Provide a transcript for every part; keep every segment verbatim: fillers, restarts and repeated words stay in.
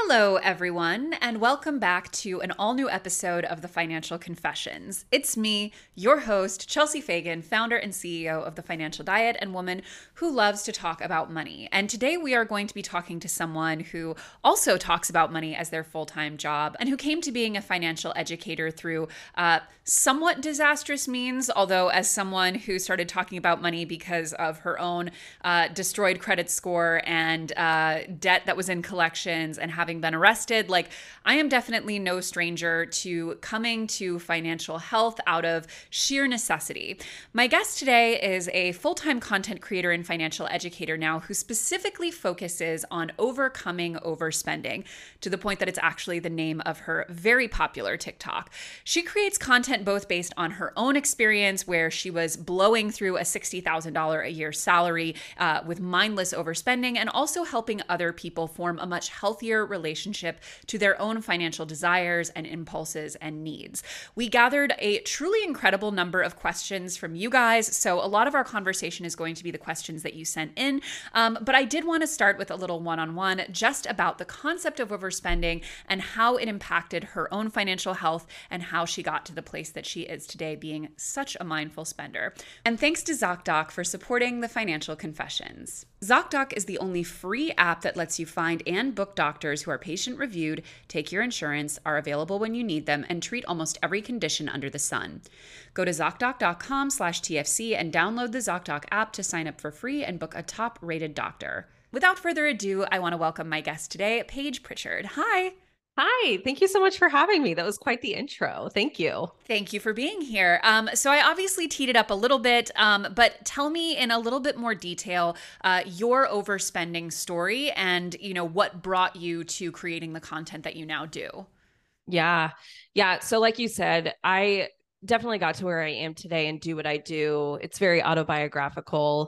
Hello, everyone, and welcome back to an all new episode of the Financial Confessions. It's me, your host, Chelsea Fagan, founder and C E O of The Financial Diet and woman who loves to talk about money. And today we are going to be talking to someone who also talks about money as their full time job and who came to being a financial educator through uh, somewhat disastrous means. Although, as someone who started talking about money because of her own uh, destroyed credit score and uh, debt that was in collections and having been arrested, like I am definitely no stranger to coming to financial health out of sheer necessity. My guest today is a full-time content creator and financial educator now who specifically focuses on overcoming overspending to the point that it's actually the name of her very popular TikTok. She creates content both based on her own experience where she was blowing through a sixty thousand dollars a year salary uh, with mindless overspending, and also helping other people form a much healthier relationship to their own financial desires and impulses and needs. We gathered a truly incredible number of questions from you guys, so a lot of our conversation is going to be the questions that you sent in, um, but I did want to start with a little one-on-one just about the concept of overspending and how it impacted her own financial health and how she got to the place that she is today, being such a mindful spender. And thanks to ZocDoc for supporting the Financial Confessions. ZocDoc is the only free app that lets you find and book doctors who are patient-reviewed, take your insurance, are available when you need them, and treat almost every condition under the sun. Go to ZocDoc.com slash TFC and download the ZocDoc app to sign up for free and book a top-rated doctor. Without further ado, I want to welcome my guest today, Paige Pritchard. Hi. Hi, thank you so much for having me. That was quite the intro. Thank you. Thank you for being here. Um, so I obviously teed it up a little bit, um, but tell me in a little bit more detail uh, your overspending story and, you know, what brought you to creating the content that you now do. Yeah. Yeah. So like you said, I definitely got to where I am today and do what I do. It's very autobiographical.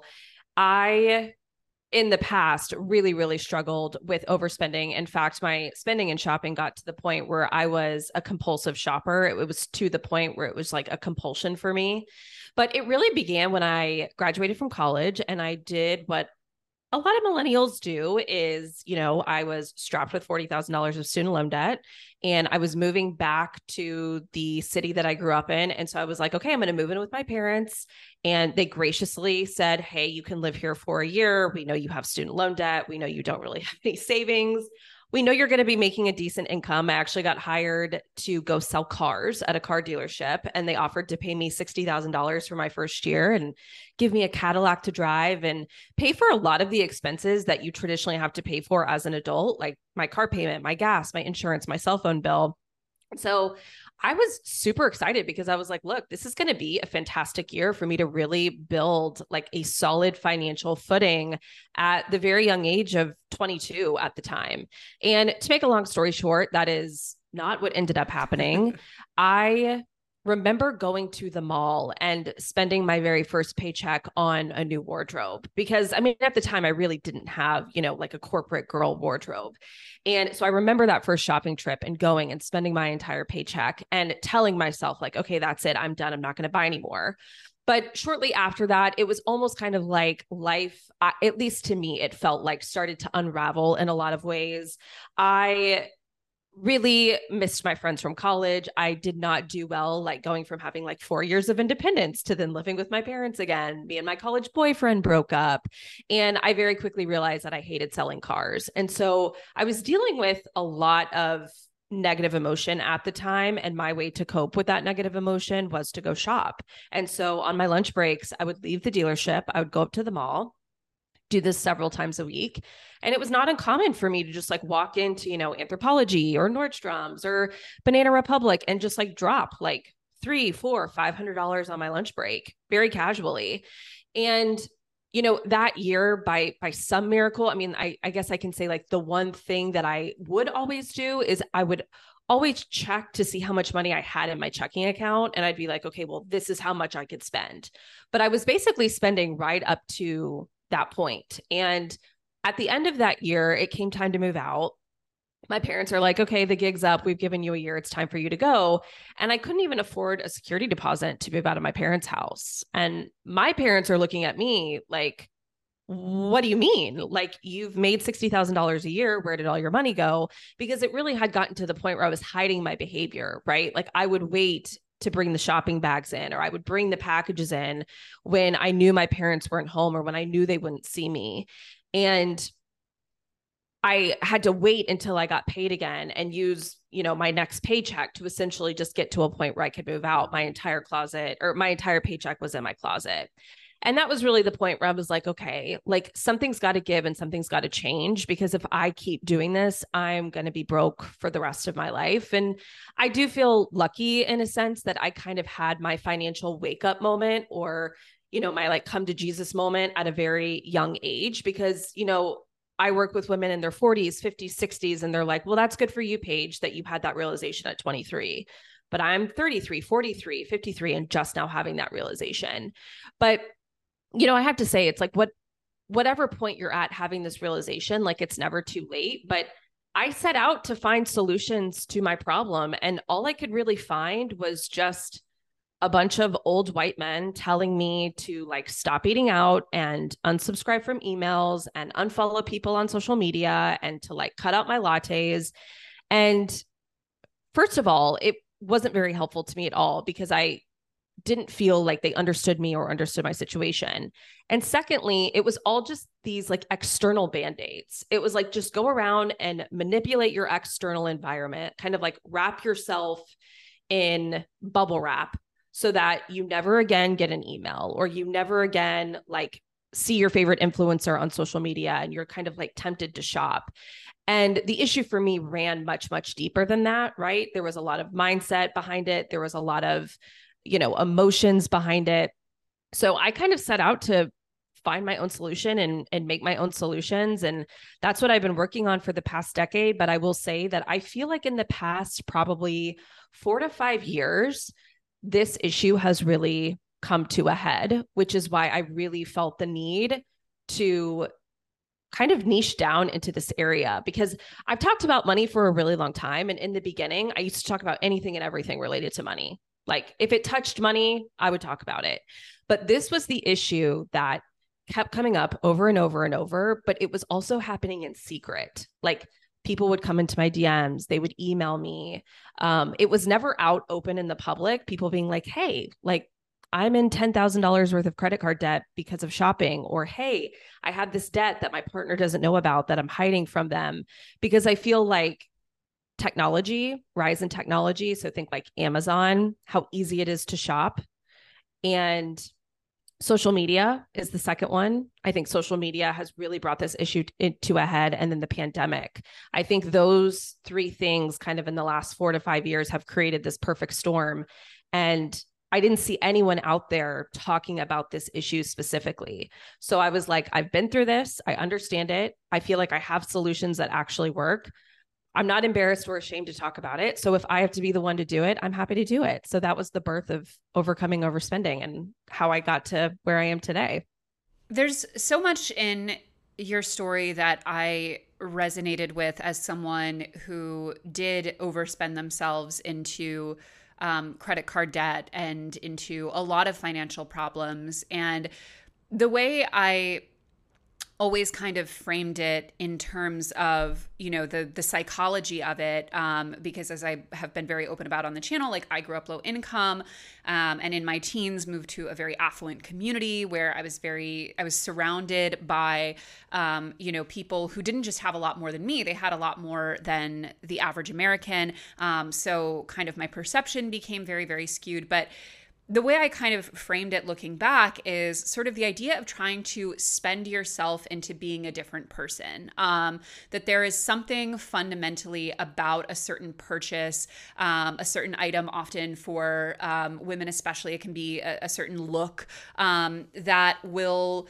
I in the past really, really struggled with overspending. In fact, my spending and shopping got to the point where I was a compulsive shopper. It was to the point where it was like a compulsion for me. But it really began when I graduated from college and I did what a lot of millennials do is, you know, I was strapped with forty thousand dollars of student loan debt and I was moving back to the city that I grew up in. And so I was like, okay, I'm going to move in with my parents. And they graciously said, hey, you can live here for a year. We know you have student loan debt. We know you don't really have any savings. We know you're going to be making a decent income. I actually got hired to go sell cars at a car dealership, and they offered to pay me sixty thousand dollars for my first year and give me a Cadillac to drive and pay for a lot of the expenses that you traditionally have to pay for as an adult, like my car payment, my gas, my insurance, my cell phone bill. So I was super excited because I was like, look, this is going to be a fantastic year for me to really build like a solid financial footing at the very young age of twenty-two at the time. And to make a long story short, that is not what ended up happening. I remember going to the mall and spending my very first paycheck on a new wardrobe because I mean, at the time I really didn't have, you know, like a corporate girl wardrobe. And so I remember that first shopping trip and going and spending my entire paycheck and telling myself like, okay, that's it. I'm done. I'm not going to buy anymore. But shortly after that, it was almost kind of like life, uh, at least to me, it felt like started to unravel in a lot of ways. I really missed my friends from college. I did not do well, like going from having like four years of independence to then living with my parents again. Me and my college boyfriend broke up. And I very quickly realized that I hated selling cars. And so I was dealing with a lot of negative emotion at the time. And my way to cope with that negative emotion was to go shop. And so on my lunch breaks, I would leave the dealership. I would go up to the mall, do this several times a week. And it was not uncommon for me to just like walk into, you know, Anthropologie or Nordstrom's or Banana Republic and just like drop like three, four, five hundred dollars on my lunch break very casually. And, you know, that year by, by some miracle, I mean, I, I guess I can say like the one thing that I would always do is I would always check to see how much money I had in my checking account. And I'd be like, okay, well, this is how much I could spend. But I was basically spending right up to that point. And at the end of that year, it came time to move out. My parents are like, okay, the gig's up. We've given you a year. It's time for you to go. And I couldn't even afford a security deposit to move out of my parents' house. And my parents are looking at me like, what do you mean? Like, you've made sixty thousand dollars a year. Where did all your money go? Because it really had gotten to the point where I was hiding my behavior, right? Like, I would wait to bring the shopping bags in, or I would bring the packages in when I knew my parents weren't home or when I knew they wouldn't see me. And I had to wait until I got paid again and use, you know, my next paycheck to essentially just get to a point where I could move out. My entire closet, or my entire paycheck, was in my closet. And that was really the point where I was like, okay, like, something's got to give and something's got to change, because if I keep doing this, I'm going to be broke for the rest of my life. And I do feel lucky in a sense that I kind of had my financial wake up moment, or, you know, my like come to Jesus moment at a very young age, because, you know, I work with women in their forties, fifties, sixties, and they're like, well, that's good for you, Paige, that you had that realization at twenty-three. But I'm thirty-three, forty-three, fifty-three, and just now having that realization. But, you know, I have to say, it's like, what, whatever point you're at having this realization, like, it's never too late. But I set out to find solutions to my problem. And all I could really find was just a bunch of old white men telling me to like stop eating out and unsubscribe from emails and unfollow people on social media and to like cut out my lattes. And first of all, it wasn't very helpful to me at all, because I didn't feel like they understood me or understood my situation. And secondly, it was all just these like external band-aids. It was like, just go around and manipulate your external environment, kind of like wrap yourself in bubble wrap, so that you never again get an email, or you never again like see your favorite influencer on social media, and you're kind of like tempted to shop. And the issue for me ran much, much deeper than that, right? There was a lot of mindset behind it. There was a lot of, you know, emotions behind it. So I kind of set out to find my own solution and, and make my own solutions. And that's what I've been working on for the past decade. But I will say that I feel like in the past, probably four to five years, this issue has really come to a head, which is why I really felt the need to kind of niche down into this area, because I've talked about money for a really long time. And in the beginning, I used to talk about anything and everything related to money. Like, if it touched money, I would talk about it. But this was the issue that kept coming up over and over and over, but it was also happening in secret. Like, people would come into my D Ms, they would email me. Um, it was never out open in the public, people being like, hey, like, I'm in ten thousand dollars worth of credit card debt because of shopping, or, hey, I have this debt that my partner doesn't know about that I'm hiding from them. Because I feel like technology, rise in technology. So think like Amazon, how easy it is to shop. And social media is the second one. I think social media has really brought this issue to a head. And then the pandemic. I think those three things kind of in the last four to five years have created this perfect storm. And I didn't see anyone out there talking about this issue specifically. So I was like, I've been through this. I understand it. I feel like I have solutions that actually work. I'm not embarrassed or ashamed to talk about it. So if I have to be the one to do it, I'm happy to do it. So that was the birth of Overcoming Overspending and how I got to where I am today. There's so much in your story that I resonated with as someone who did overspend themselves into um, credit card debt and into a lot of financial problems. And the way I always kind of framed it in terms of, you know, the the psychology of it, um, because as I have been very open about on the channel, like, I grew up low income, um, and in my teens moved to a very affluent community where I was very, I was surrounded by, um, you know, people who didn't just have a lot more than me, they had a lot more than the average American. Um, so kind of my perception became very, very skewed. But the way I kind of framed it looking back is sort of the idea of trying to spend yourself into being a different person. Um, that there is something fundamentally about a certain purchase, um, a certain item, often for um, women especially, it can be a, a certain look um, that will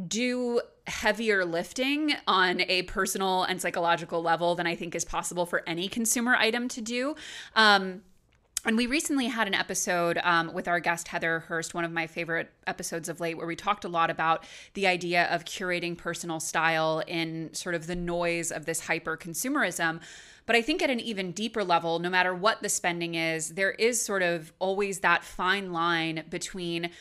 do heavier lifting on a personal and psychological level than I think is possible for any consumer item to do. Um, And we recently had an episode um, with our guest, Heather Hurst, one of my favorite episodes of late, where we talked a lot about the idea of curating personal style in sort of the noise of this hyper consumerism. But I think at an even deeper level, no matter what the spending is, there is sort of always that fine line between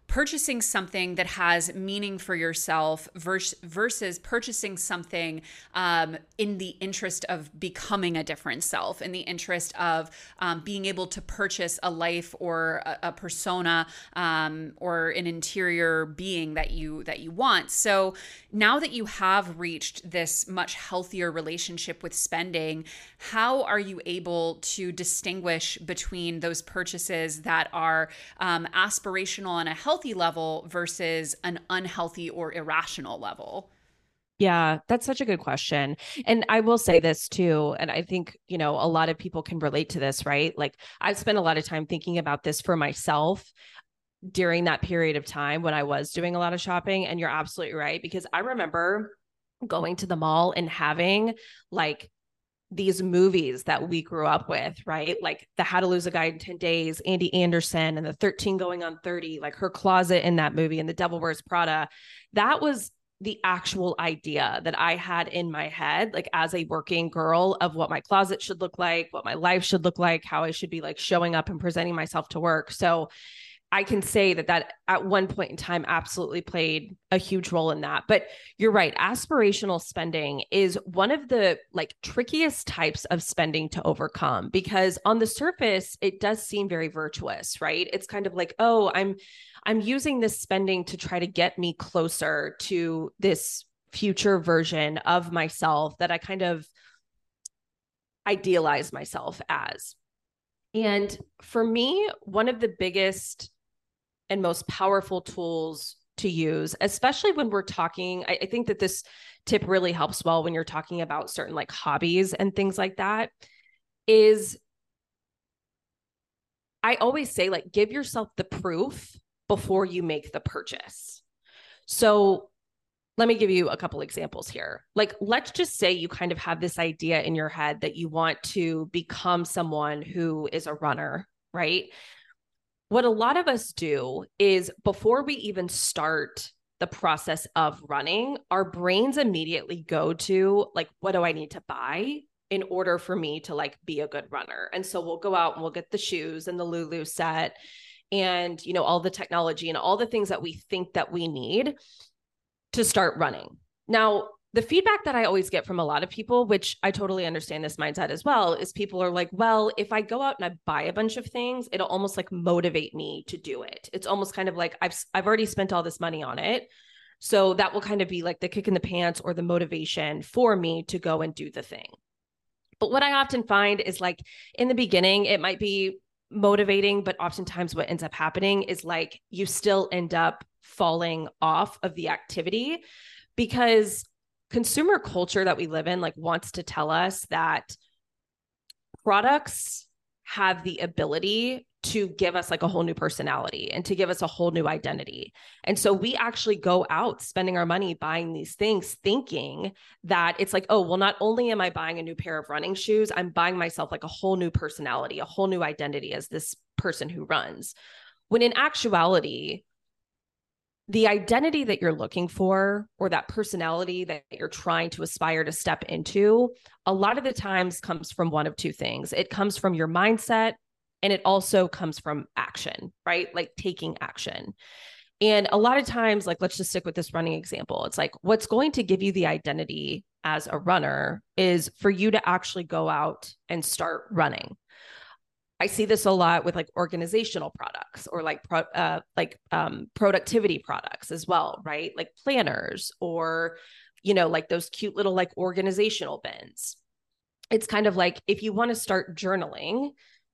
purchasing something that has meaning for yourself vers- versus purchasing something um, in the interest of becoming a different self, in the interest of um, being able to purchase a life or a, a persona um, or an interior being that you that you want. So now that you have reached this much healthier relationship with spending, how are you able to distinguish between those purchases that are um, aspirational on a healthy level versus an unhealthy or irrational level? Yeah, that's such a good question. And I will say this too. And I think, you know, a lot of people can relate to this, right? Like I've spent a lot of time thinking about this for myself during that period of time when I was doing a lot of shopping. And you're absolutely right, because I remember going to the mall and having like these movies that we grew up with, right? Like the How to Lose a Guy in ten days, Andy Anderson, and the thirteen going on thirty, like her closet in that movie, and The Devil Wears Prada. That was the actual idea that I had in my head, like as a working girl, of what my closet should look like, what my life should look like, how I should be like showing up and presenting myself to work. So I can say that that at one point in time absolutely played a huge role in that. But you're right. Aspirational spending is one of the like trickiest types of spending to overcome, because on the surface, it does seem very virtuous, right? It's kind of like, oh, I'm, I'm using this spending to try to get me closer to this future version of myself that I kind of idealize myself as. And for me, one of the biggest and most powerful tools to use, especially when we're talking, I, I think that this tip really helps well when you're talking about certain like hobbies and things like that, is I always say, like, give yourself the proof before you make the purchase. So let me give you a couple examples here. Like, let's just say you kind of have this idea in your head that you want to become someone who is a runner, right? What a lot of us do is before we even start the process of running, our brains immediately go to like, what do I need to buy in order for me to like be a good runner? And so we'll go out and we'll get the shoes and the Lulu set and, you know, all the technology and all the things that we think that we need to start running. Now, the feedback that I always get from a lot of people, which I totally understand this mindset as well, is people are like, well, if I go out and I buy a bunch of things, it'll almost like motivate me to do it. It's almost kind of like I've I've already spent all this money on it. So that will kind of be like the kick in the pants or the motivation for me to go and do the thing. But what I often find is like in the beginning, it might be motivating, but oftentimes what ends up happening is like you still end up falling off of the activity, because consumer culture that we live in like wants to tell us that products have the ability to give us like a whole new personality and to give us a whole new identity. And so we actually go out spending our money buying these things thinking that it's like, oh, well, not only am I buying a new pair of running shoes, I'm buying myself like a whole new personality, a whole new identity as this person who runs. When in actuality, the identity that you're looking for, or that personality that you're trying to aspire to step into, a lot of the times comes from one of two things. It comes from your mindset, and it also comes from action, right? Like taking action. And a lot of times, like, let's just stick with this running example. It's like, what's going to give you the identity as a runner is for you to actually go out and start running. I see this a lot with like organizational products or like pro, uh, like um, productivity products as well, right? Like planners or, you know, like those cute little like organizational bins. It's kind of like if you want to start journaling,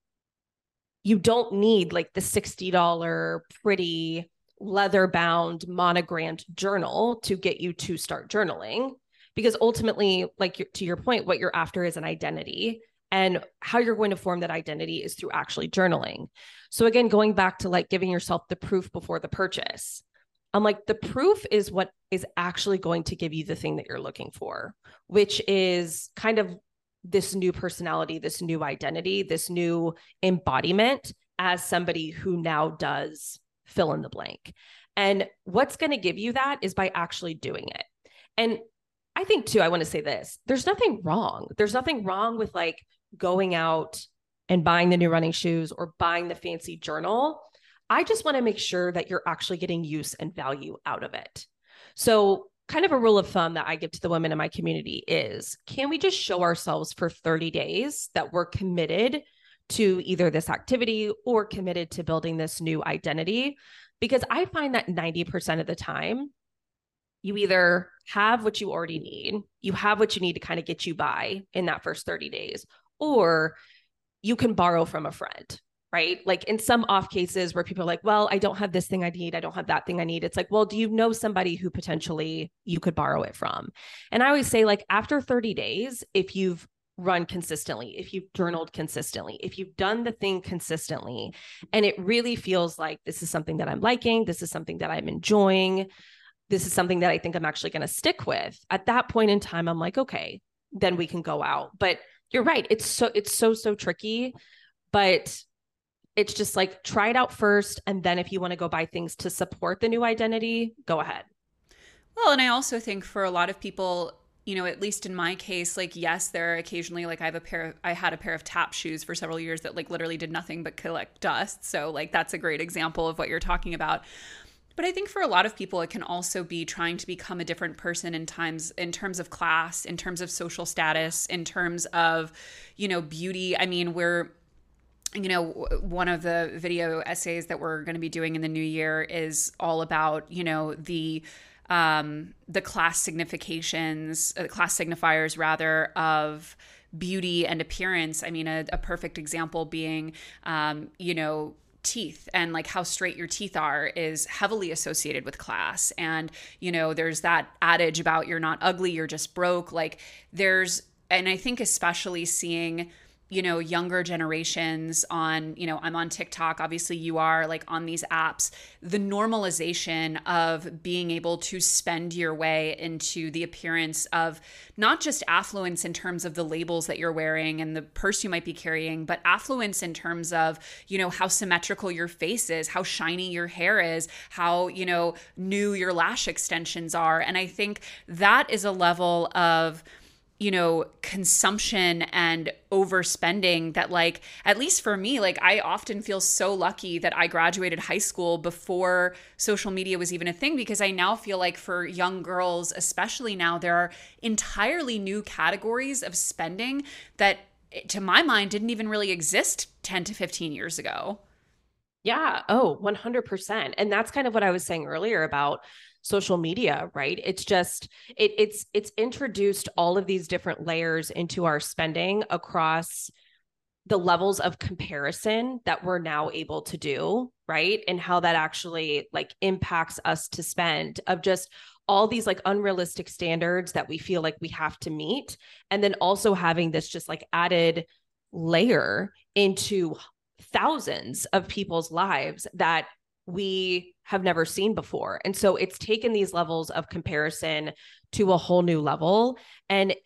you don't need like the sixty dollars pretty leather bound monogrammed journal to get you to start journaling, because ultimately, like to your point, what you're after is an identity. And how you're going to form that identity is through actually journaling. So again, going back to like giving yourself the proof before the purchase. I'm like, the proof is what is actually going to give you the thing that you're looking for, which is kind of this new personality, this new identity, this new embodiment as somebody who now does fill in the blank. And what's going to give you that is by actually doing it. And I think too, I want to say this, there's nothing wrong. There's nothing wrong with like going out and buying the new running shoes or buying the fancy journal. I just want to make sure that you're actually getting use and value out of it. So kind of a rule of thumb that I give to the women in my community is, can we just show ourselves for thirty days that we're committed to either this activity or committed to building this new identity? Because I find that ninety percent of the time, you either have what you already need, you have what you need to kind of get you by in that first thirty days, or you can borrow from a friend, right? Like in some off cases where people are like, well, I don't have this thing I need, I don't have that thing I need. It's like, well, do you know somebody who potentially you could borrow it from? And I always say, like, after thirty days, if you've run consistently, if you've journaled consistently, if you've done the thing consistently, and it really feels like this is something that I'm liking, this is something that I'm enjoying, this is something that I think I'm actually going to stick with, at that point in time, I'm like, okay, then we can go out. But you're right. It's so, it's so, so tricky, but it's just like, try it out first. And then if you want to go buy things to support the new identity, go ahead. Well, and I also think for a lot of people, you know, at least in my case, like, yes, there are occasionally, like, I have a pair of, I had a pair of tap shoes for several years that like literally did nothing but collect dust. So like, that's a great example of what you're talking about. But I think for a lot of people, it can also be trying to become a different person in times, in terms of class, in terms of social status, in terms of, you know, beauty. I mean, we're, you know, one of the video essays that we're going to be doing in the new year is all about, you know, the, um, the class significations, uh, class signifiers rather, of beauty and appearance. I mean, a, a perfect example being, um, you know, teeth, and like how straight your teeth are is heavily associated with class. And, you know, there's that adage about you're not ugly, you're just broke. Like there's, and I think especially seeing, you know, younger generations on, you know, I'm on TikTok, obviously you are, like on these apps, the normalization of being able to spend your way into the appearance of not just affluence in terms of the labels that you're wearing and the purse you might be carrying, but affluence in terms of, you know, how symmetrical your face is, how shiny your hair is, how, you know, new your lash extensions are. And I think that is a level of, you know, consumption and overspending that, like, at least for me, like I often feel so lucky that I graduated high school before social media was even a thing, because I now feel like for young girls, especially now, there are entirely new categories of spending that, to my mind, didn't even really exist ten to fifteen years ago. Yeah. Oh, one hundred percent. And that's kind of what I was saying earlier about social media, right? It's just, it, it's, it's introduced all of these different layers into our spending across the levels of comparison that we're now able to do, right? And how that actually like impacts us to spend, of just all these like unrealistic standards that we feel like we have to meet. And then also having this just like added layer into thousands of people's lives that we have never seen before. And so it's taken these levels of comparison to a whole new level, and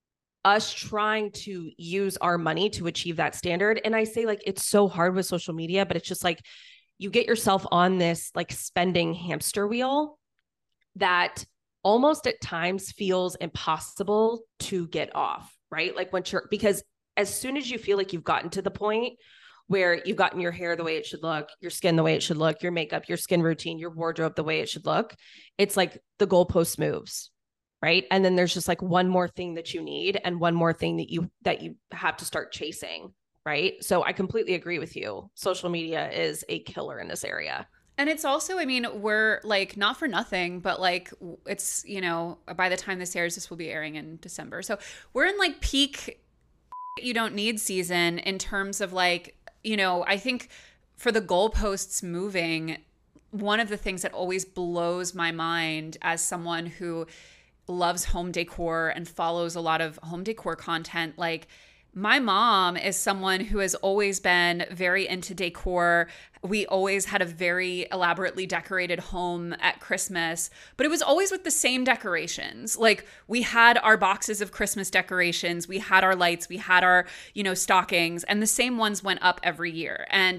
us trying to use our money to achieve that standard. And I say, like, it's so hard with social media, but it's just like, you get yourself on this like spending hamster wheel that almost at times feels impossible to get off, right? Like when you're, because as soon as you feel like you've gotten to the point where you've gotten your hair the way it should look, your skin the way it should look, your makeup, your skin routine, your wardrobe the way it should look, it's like the goalpost moves, right? And then there's just like one more thing that you need and one more thing that you that you have to start chasing, right? So I completely agree with you. Social media is a killer in this area. And it's also, I mean, we're like, not for nothing, but like it's, you know, by the time this airs, this will be airing in December. So we're in like peak you don't need season in terms of like, you know, I think for the goalposts moving, one of the things that always blows my mind as someone who loves home decor and follows a lot of home decor content, like my mom is someone who has always been very into decor. We always had a very elaborately decorated home at Christmas, but it was always with the same decorations. Like we had our boxes of Christmas decorations, we had our lights, we had our, you know, stockings, and the same ones went up every year. And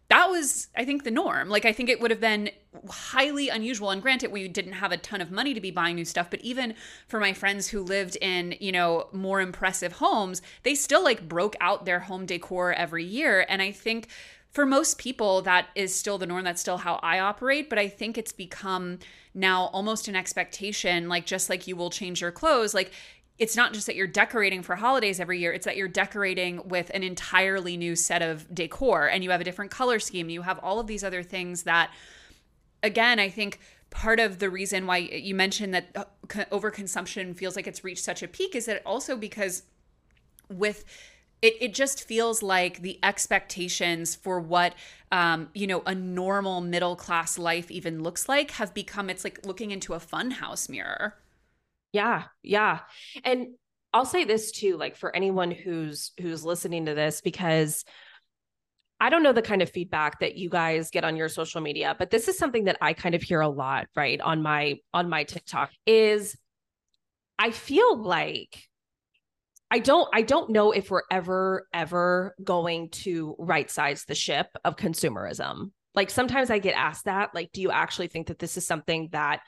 that was, I think, the norm. Like, I think it would have been highly unusual. And granted, we didn't have a ton of money to be buying new stuff, but even for my friends who lived in, you know, more impressive homes, they still like broke out their home decor every year. And I think for most people, that is still the norm. That's still how I operate. But I think it's become now almost an expectation, like just like you will change your clothes, like it's not just that you're decorating for holidays every year, it's that you're decorating with an entirely new set of decor and you have a different color scheme. You have all of these other things that, again, I think part of the reason why you mentioned that overconsumption feels like it's reached such a peak is that also because with it, it just feels like the expectations for what, um, you know, a normal middle class life even looks like have become, it's like looking into a funhouse mirror. Yeah. Yeah. And I'll say this too, like for anyone who's, who's listening to this, because I don't know the kind of feedback that you guys get on your social media, but this is something that I kind of hear a lot, right? On my, on my TikTok is I feel like I don't, I don't know if we're ever, ever going to right size the ship of consumerism. Like sometimes I get asked that, like, do you actually think that this is something that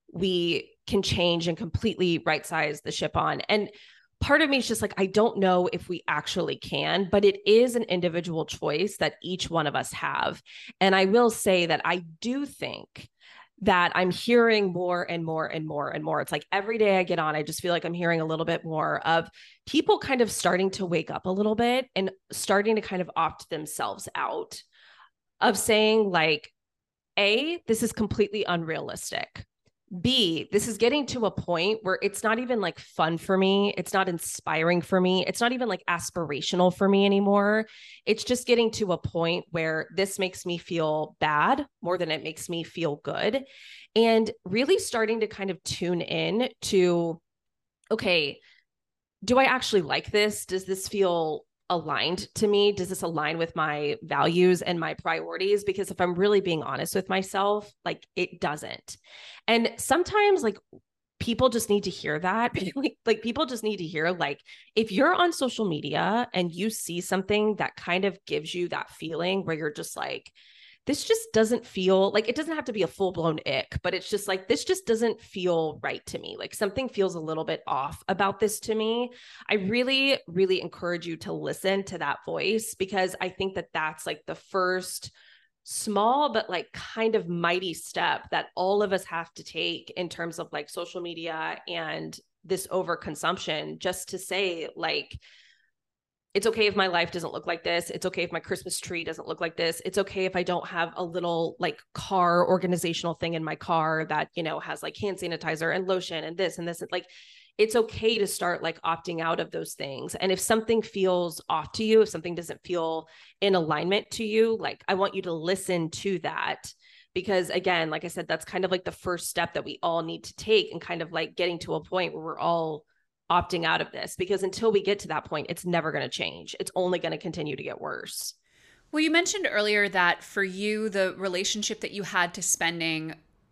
we can change and completely right size the ship on? And part of me is just like, I don't know if we actually can, but it is an individual choice that each one of us have. And I will say that I do think that I'm hearing more and more and more and more. It's like every day I get on, I just feel like I'm hearing a little bit more of people kind of starting to wake up a little bit and starting to kind of opt themselves out of saying like, A, this is completely unrealistic. B, this is getting to a point where it's not even like fun for me. It's not inspiring for me. It's not even like aspirational for me anymore. It's just getting to a point where this makes me feel bad more than it makes me feel good. And really starting to kind of tune in to, okay, do I actually like this? Does this feel aligned to me? Does this align with my values and my priorities? Because if I'm really being honest with myself, like it doesn't. And sometimes like people just need to hear that. like, like people just need to hear, like, if you're on social media and you see something that kind of gives you that feeling where you're just like, this just doesn't feel like, it doesn't have to be a full blown ick, but it's just like, this just doesn't feel right to me. Like something feels a little bit off about this to me. I really, really encourage you to listen to that voice, because I think that that's like the first small, but like kind of mighty step that all of us have to take in terms of like social media and this overconsumption, just to say like, it's okay if my life doesn't look like this. It's okay if my Christmas tree doesn't look like this. It's okay if I don't have a little like car organizational thing in my car that, you know, has like hand sanitizer and lotion and this and this. And like, it's okay to start like opting out of those things. And if something feels off to you, if something doesn't feel in alignment to you, like I want you to listen to that. Because again, like I said, that's kind of like the first step that we all need to take, and kind of like getting to a point where we're all opting out of this, because until we get to that point, it's never going to change. It's only going to continue to get worse. Well, you mentioned earlier that for you, the relationship that you had to spending,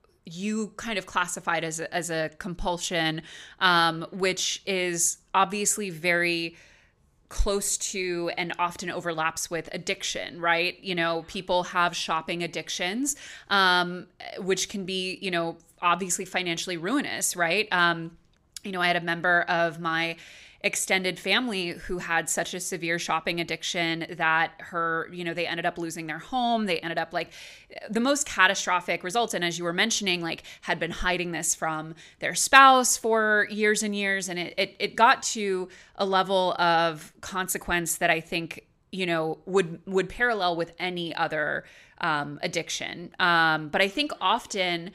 you kind of classified as a, as a compulsion, um, which is obviously very close to and often overlaps with addiction, right? You know, people have shopping addictions, um, which can be, you know, obviously financially ruinous, right? Um, You know, I had a member of my extended family who had such a severe shopping addiction that her, you know, they ended up losing their home. They ended up like the most catastrophic results. And as you were mentioning, like had been hiding this from their spouse for years and years. And it, it, it got to a level of consequence that I think, you know, would, would parallel with any other um, addiction. Um, but I think often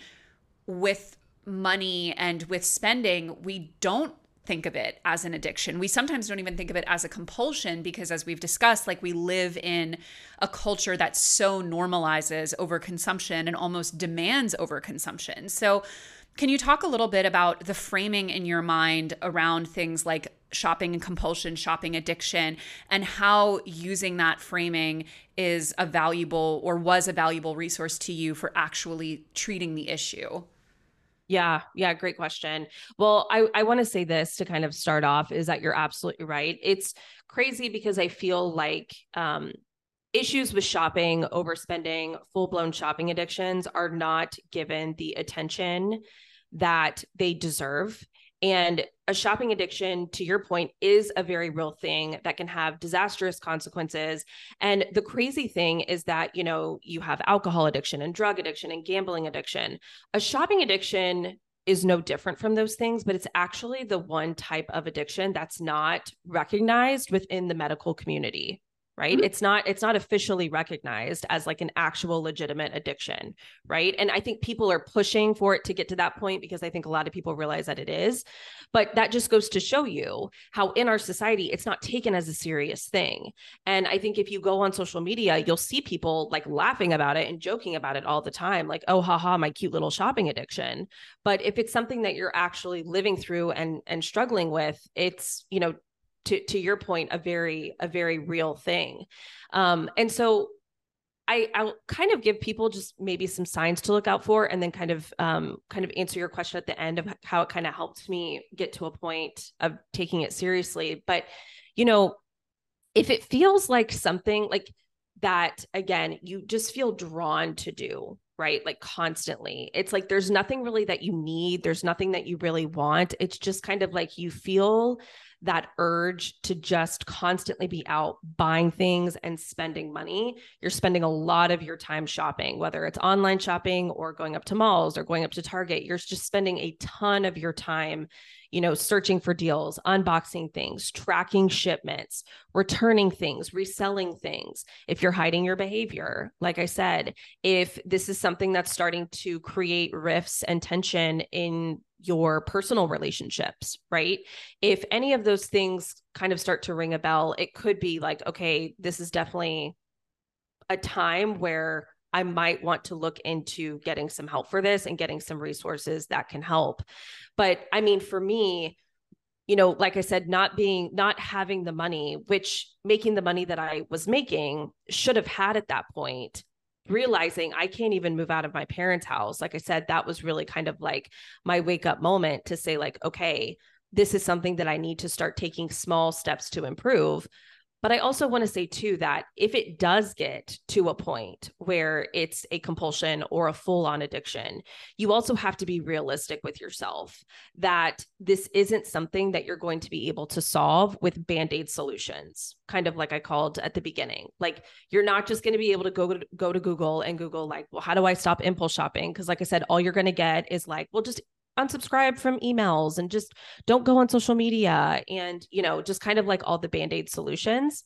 with money and with spending, we don't think of it as an addiction. We sometimes don't even think of it as a compulsion, because as we've discussed, like we live in a culture that so normalizes overconsumption and almost demands overconsumption. So can you talk a little bit about the framing in your mind around things like shopping and compulsion, shopping addiction, and how using that framing is a valuable or was a valuable resource to you for actually treating the issue? Yeah. Yeah. Great question. Well, I, I want to say this to kind of start off, is that you're absolutely right. It's crazy because I feel like, um, issues with shopping, overspending, full-blown shopping addictions are not given the attention that they deserve. And a shopping addiction, to your point, is a very real thing that can have disastrous consequences. And the crazy thing is that, you know, you have alcohol addiction and drug addiction and gambling addiction. A shopping addiction is no different from those things, but it's actually the one type of addiction that's not recognized within the medical community. Right. Mm-hmm. It's not, it's not officially recognized as like an actual legitimate addiction. Right. And I think people are pushing for it to get to that point because I think a lot of people realize that it is, but that just goes to show you how in our society, it's not taken as a serious thing. And I think if you go on social media, you'll see people like laughing about it and joking about it all the time. Like, oh, haha, my cute little shopping addiction. But if it's something that you're actually living through and, and struggling with, it's, you know, to, to your point, a very, a very real thing. Um, and so I, I'll kind of give people just maybe some signs to look out for, and then kind of, um, kind of answer your question at the end of how it kind of helped me get to a point of taking it seriously. But, you know, if it feels like something like that, again, you just feel drawn to do, right? Like constantly, it's like, there's nothing really that you need. There's nothing that you really want. It's just kind of like you feel that urge to just constantly be out buying things and spending money. You're spending a lot of your time shopping, whether it's online shopping or going up to malls or going up to Target. You're just spending a ton of your time, you know, searching for deals, unboxing things, tracking shipments, returning things, reselling things. If you're hiding your behavior, like I said, if this is something that's starting to create rifts and tension in your personal relationships, right? If any of those things kind of start to ring a bell, it could be like, okay, this is definitely a time where I might want to look into getting some help for this and getting some resources that can help. But I mean, for me, you know, like I said, not being, not having the money, which making the money that I was making should have had at that point, realizing I can't even move out of my parents' house. Like I said, that was really kind of like my wake up moment to say like, okay, this is something that I need to start taking small steps to improve. But I also want to say too, that if it does get to a point where it's a compulsion or a full-on addiction, you also have to be realistic with yourself that this isn't something that you're going to be able to solve with Band-Aid solutions, kind of like I called at the beginning. Like, you're not just going to be able to go to, go to Google and Google like, well, how do I stop impulse shopping? Because like I said, all you're going to get is like, well, just unsubscribe from emails and just don't go on social media, and, you know, just kind of like all the Band-Aid solutions.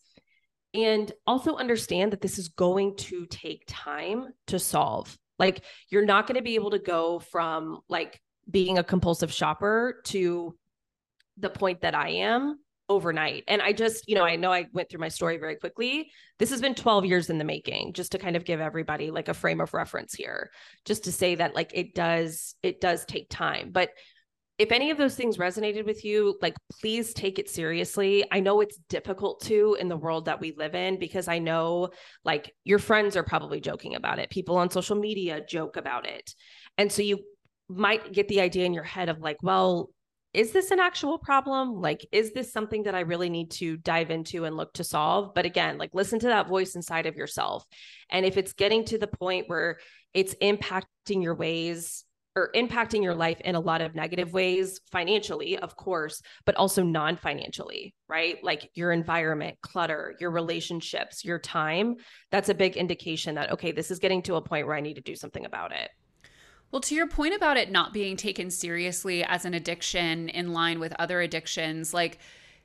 And also understand that this is going to take time to solve. Like, you're not going to be able to go from like being a compulsive shopper to the point that I am overnight. And I just, you know, I know I went through my story very quickly. This has been twelve years in the making, just to kind of give everybody like a frame of reference here, just to say that like it does, it does take time. But if any of those things resonated with you, like, please take it seriously. I know it's difficult to in the world that we live in, because I know like your friends are probably joking about it. People on social media joke about it. And so you might get the idea in your head of like, well, is this an actual problem? Like, is this something that I really need to dive into and look to solve? But again, like, listen to that voice inside of yourself. And if it's getting to the point where it's impacting your ways or impacting your life in a lot of negative ways, financially, of course, but also non-financially, right? Like your environment, clutter, your relationships, your time, that's a big indication that, okay, this is getting to a point where I need to do something about it. Well, to your point about it not being taken seriously as an addiction in line with other addictions, like,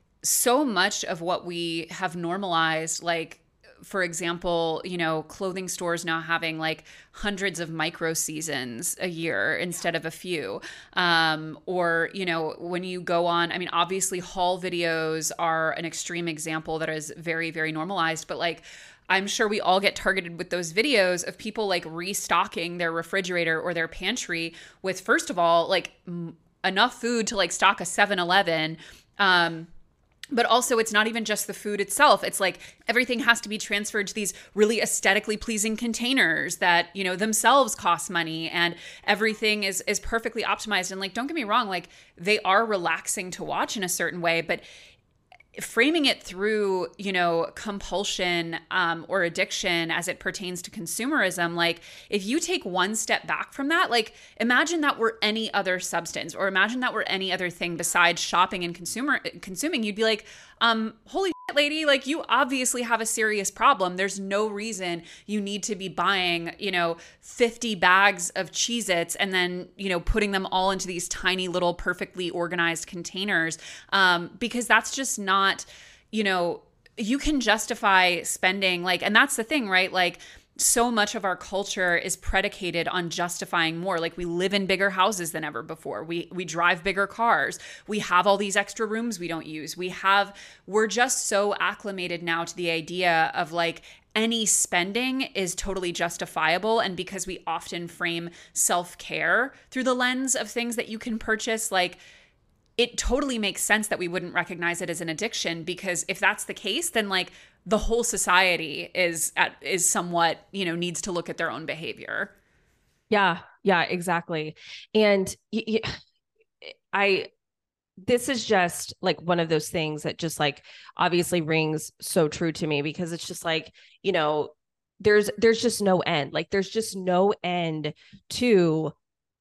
so much of what we have normalized, like, for example, you know, clothing stores now having like hundreds of micro seasons a year instead of a few. Um, or, you know, when you go on, I mean, obviously haul videos are an extreme example that is very, very normalized, but like, I'm sure we all get targeted with those videos of people like restocking their refrigerator or their pantry with, first of all, like m- enough food to like stock a seven eleven. Um, But also, it's not even just the food itself. It's like everything has to be transferred to these really aesthetically pleasing containers that, you know, themselves cost money, and everything is is perfectly optimized. And like, don't get me wrong, like, they are relaxing to watch in a certain way, but framing it through, you know, compulsion um, or addiction as it pertains to consumerism, like if you take one step back from that, like imagine that were any other substance, or imagine that were any other thing besides shopping and consumer consuming, you'd be like, um, holy shit, lady, like you obviously have a serious problem. There's no reason you need to be buying, you know, fifty bags of Cheez-Its and then, you know, putting them all into these tiny little perfectly organized containers, um, because that's just not, you know, you can justify spending like, and that's the thing, right? Like, so much of our culture is predicated on justifying more. Like we live in bigger houses than ever before. We we drive bigger cars. We have all these extra rooms we don't use. We have we're just so acclimated now to the idea of like any spending is totally justifiable. And because we often frame self-care through the lens of things that you can purchase, like it totally makes sense that we wouldn't recognize it as an addiction, because if that's the case, then like the whole society is at is somewhat, you know, needs to look at their own behavior. Yeah, yeah, exactly. And y- y- I this is just like one of those things that just like obviously rings so true to me, because it's just like, you know, there's there's just no end. Like there's just no end to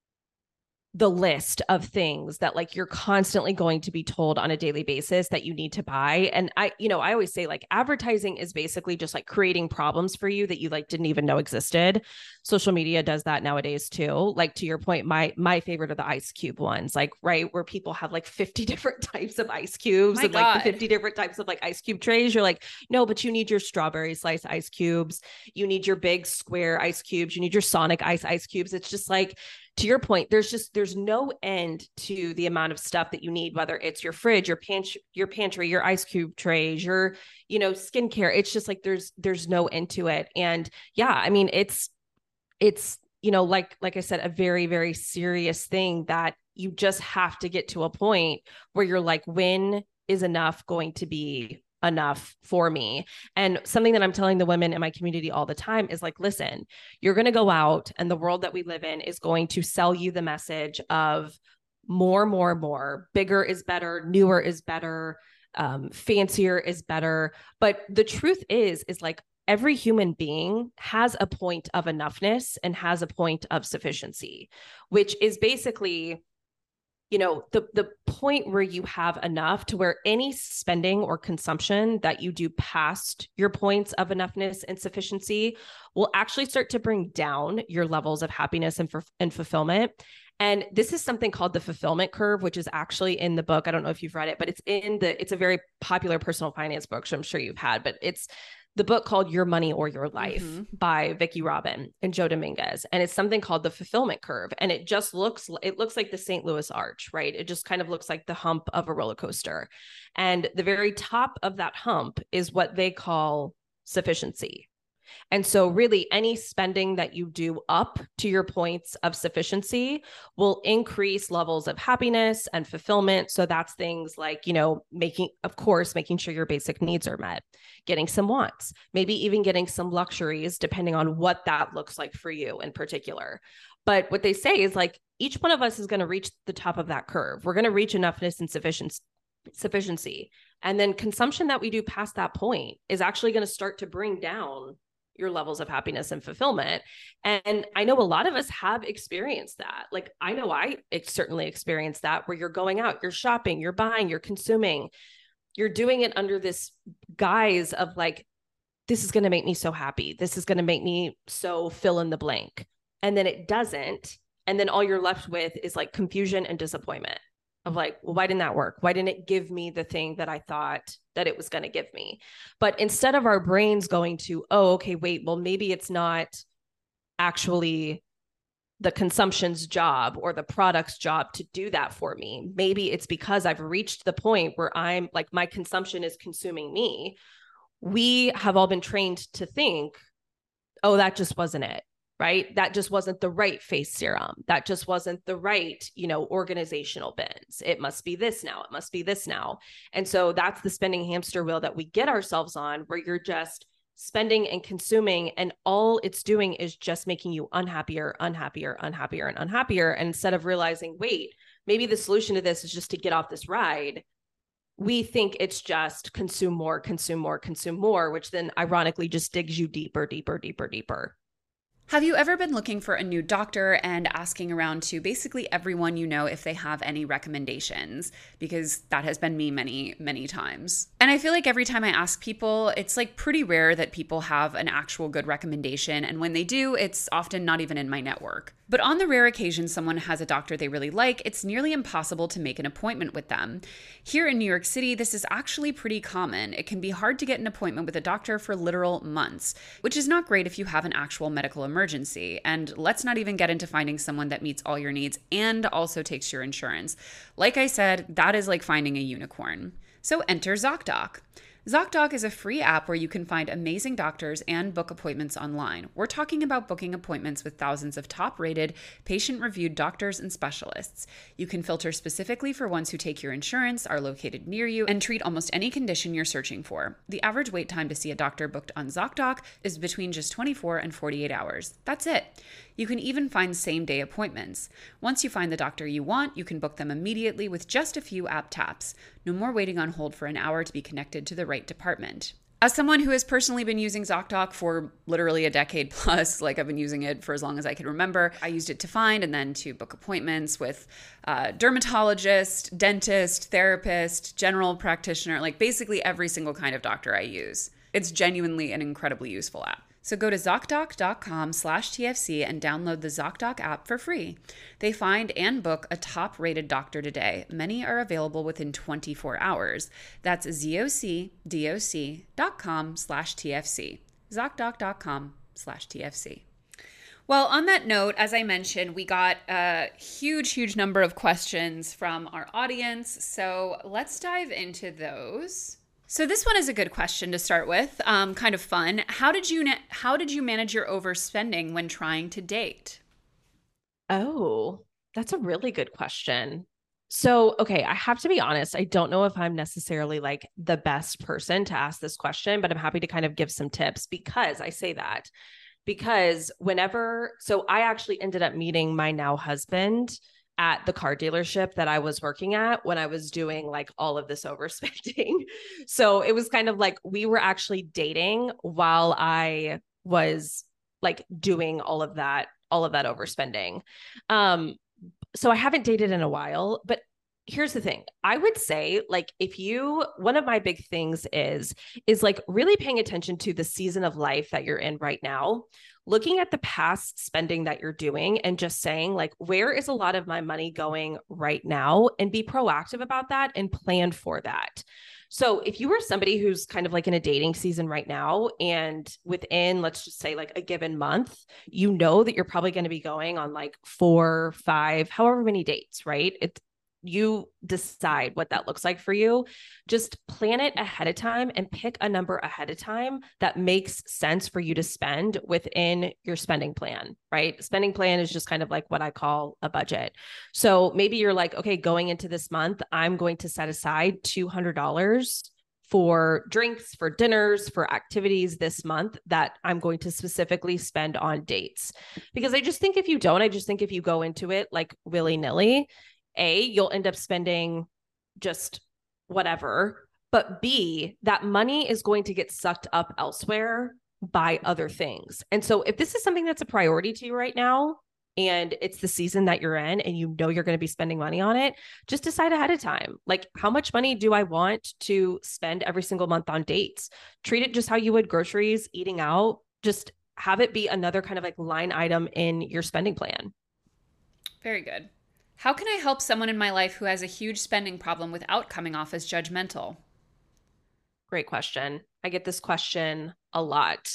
the list of things that like you're constantly going to be told on a daily basis that you need to buy. And I, you know, I always say like advertising is basically just like creating problems for you that you like didn't even know existed. Social media does that nowadays too. Like to your point, my my favorite are the ice cube ones, like right where people have like fifty different types of ice cubes My and God. like the fifty different types of like ice cube trays. You're like, no, but you need your strawberry slice ice cubes. You need your big square ice cubes. You need your Sonic ice ice cubes. It's just like, to your point, there's just, there's no end to the amount of stuff that you need, whether it's your fridge, your pantry, your pantry, your ice cube trays, your, you know, skincare. It's just like, there's, there's no end to it. And yeah, I mean, it's, it's, you know, like, like I said, a very, very serious thing that you just have to get to a point where you're like, when is enough going to be enough for me? And something that I'm telling the women in my community all the time is like, listen, you're going to go out and the world that we live in is going to sell you the message of more, more, more, bigger is better, newer is better, um, fancier is better. But the truth is, is like every human being has a point of enoughness and has a point of sufficiency, which is basically, you know, the the point where you have enough to where any spending or consumption that you do past your points of enoughness and sufficiency will actually start to bring down your levels of happiness and, for, and fulfillment. And this is something called the fulfillment curve, which is actually in the book. I don't know if you've read it, but it's in the, it's a very popular personal finance book, so I'm sure you've had, but it's the book called Your Money or Your Life mm-hmm. by Vicki Robin and Joe Dominguez. And it's something called the fulfillment curve. And it just looks, it looks like the Saint Louis Arch, right? It just kind of looks like the hump of a roller coaster. And the very top of that hump is what they call sufficiency. And so really any spending that you do up to your points of sufficiency will increase levels of happiness and fulfillment. So that's things like, you know, making, of course, making sure your basic needs are met, getting some wants, maybe even getting some luxuries, depending on what that looks like for you in particular. But what they say is like, each one of us is going to reach the top of that curve. We're going to reach enoughness and sufficiency. sufficiency. And then consumption that we do past that point is actually going to start to bring down your levels of happiness and fulfillment. And I know a lot of us have experienced that. Like, I know I certainly experienced that, where you're going out, you're shopping, you're buying, you're consuming, you're doing it under this guise of like, this is going to make me so happy. This is going to make me so fill in the blank. And then it doesn't. And then all you're left with is like confusion and disappointment of like, well, why didn't that work? Why didn't it give me the thing that I thought that it was going to give me? But instead of our brains going to, oh, okay, wait, well, maybe it's not actually the consumption's job or the product's job to do that for me. Maybe it's because I've reached the point where I'm like, my consumption is consuming me. We have all been trained to think, oh, that just wasn't it. Right? That just wasn't the right face serum. That just wasn't the right, you know, organizational bins. It must be this now. It must be this now. And so that's the spending hamster wheel that we get ourselves on, where you're just spending and consuming, and all it's doing is just making you unhappier, unhappier, unhappier, and unhappier. And instead of realizing, wait, maybe the solution to this is just to get off this ride, we think it's just consume more, consume more, consume more, which then ironically just digs you deeper, deeper, deeper, deeper. Have you ever been looking for a new doctor and asking around to basically everyone you know if they have any recommendations? Because that has been me many, many times. And I feel like every time I ask people, it's like pretty rare that people have an actual good recommendation. And when they do, it's often not even in my network. But on the rare occasion someone has a doctor they really like, it's nearly impossible to make an appointment with them. Here in New York City, this is actually pretty common. It can be hard to get an appointment with a doctor for literal months, which is not great if you have an actual medical emergency. And let's not even get into finding someone that meets all your needs and also takes your insurance. Like I said, that is like finding a unicorn. So enter ZocDoc. ZocDoc is a free app where you can find amazing doctors and book appointments online. We're talking about booking appointments with thousands of top-rated, patient-reviewed doctors and specialists. You can filter specifically for ones who take your insurance, are located near you, and treat almost any condition you're searching for. The average wait time to see a doctor booked on ZocDoc is between just twenty-four and forty-eight hours. That's it. You can even find same-day appointments. Once you find the doctor you want, you can book them immediately with just a few app taps. No more waiting on hold for an hour to be connected to the right department. As someone who has personally been using ZocDoc for literally a decade plus, like I've been using it for as long as I can remember, I used it to find and then to book appointments with uh, dermatologist, dentist, therapist, general practitioner, like basically every single kind of doctor I use. It's genuinely an incredibly useful app. So go to ZocDoc.com slash TFC and download the ZocDoc app for free. They find and book a top-rated doctor today. Many are available within twenty-four hours. That's ZocDoc.com slash TFC. ZocDoc.com slash TFC. Well, on that note, as I mentioned, we got a huge, huge number of questions from our audience. So let's dive into those. So this one is a good question to start with, um, kind of fun. How did you na- how did you manage your overspending when trying to date? Oh, that's a really good question. So, okay, I have to be honest. I don't know if I'm necessarily like the best person to ask this question, but I'm happy to kind of give some tips because I say that because whenever, so I actually ended up meeting my now husband at the car dealership that I was working at when I was doing like all of this overspending. So it was kind of like we were actually dating while I was like doing all of that, all of that overspending. Um, so I haven't dated in a while, but here's the thing. I would say like if you, one of my big things is, is like really paying attention to the season of life that you're in right now, looking at the past spending that you're doing and just saying like, where is a lot of my money going right now, and be proactive about that and plan for that. So if you were somebody who's kind of like in a dating season right now, and within, let's just say like a given month, you know that you're probably going to be going on like four, five, however many dates, right? It's, you decide what that looks like for you. Just plan it ahead of time and pick a number ahead of time that makes sense for you to spend within your spending plan, right? Spending plan is just kind of like what I call a budget. So maybe you're like, okay, going into this month, I'm going to set aside two hundred dollars for drinks, for dinners, for activities this month that I'm going to specifically spend on dates. Because I just think if you don't, I just think if you go into it like willy-nilly, A, you'll end up spending just whatever, but B, that money is going to get sucked up elsewhere by other things. And so if this is something that's a priority to you right now, and it's the season that you're in and you know you're going to be spending money on it, just decide ahead of time. Like, how much money do I want to spend every single month on dates? Treat it just how you would groceries, eating out. Just have it be another kind of like line item in your spending plan. Very good. How can I help someone in my life who has a huge spending problem without coming off as judgmental? Great question. I get this question a lot.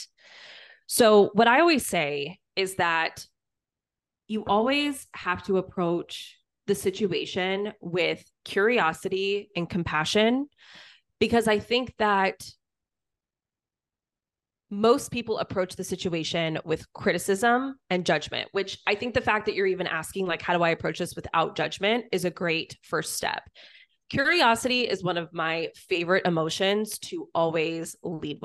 So what I always say is that you always have to approach the situation with curiosity and compassion, because I think that most people approach the situation with criticism and judgment, which I think the fact that you're even asking, like, how do I approach this without judgment, is a great first step. Curiosity is one of my favorite emotions to always lead with.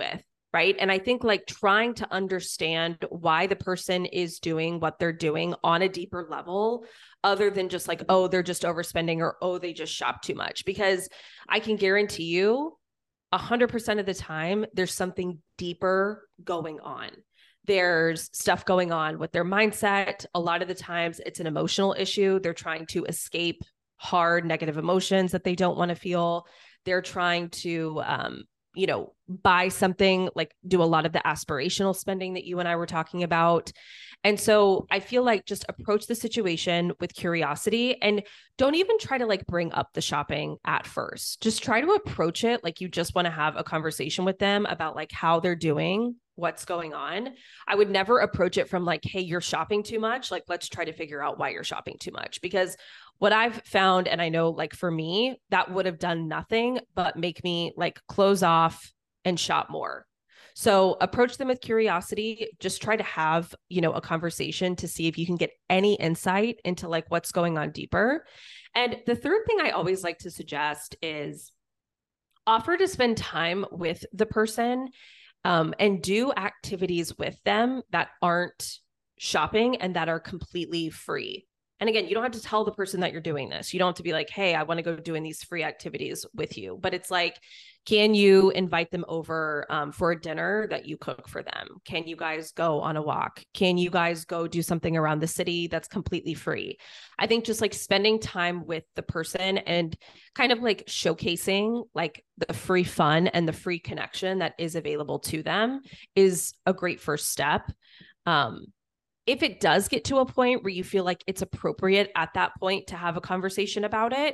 right? And I think like trying to understand why the person is doing what they're doing on a deeper level, other than just like, oh, they're just overspending, or, oh, they just shop too much. Because I can guarantee you a hundred percent of the time, there's something deeper going on. There's stuff going on with their mindset. A lot of the times it's an emotional issue. They're trying to escape hard negative emotions that they don't want to feel. They're trying to, um, you know, buy something, like do a lot of the aspirational spending that you and I were talking about. And so I feel like just approach the situation with curiosity, and don't even try to like bring up the shopping at first. Just try to approach it like you just want to have a conversation with them about like how they're doing, what's going on. I would never approach it from like, hey, you're shopping too much. Like, let's try to figure out why you're shopping too much. Because what I've found, and I know like for me, that would have done nothing but make me like close off and shop more. So approach them with curiosity. Just try to have, you know, a conversation to see if you can get any insight into like what's going on deeper. And the third thing I always like to suggest is offer to spend time with the person, um, and do activities with them that aren't shopping and that are completely free. And again, you don't have to tell the person that you're doing this. You don't have to be like, hey, I want to go doing these free activities with you. But it's like, can you invite them over um, for a dinner that you cook for them? Can you guys go on a walk? Can you guys go do something around the city that's completely free? I think just like spending time with the person and kind of like showcasing like the free fun and the free connection that is available to them is a great first step. Um, If it does get to a point where you feel like it's appropriate at that point to have a conversation about it,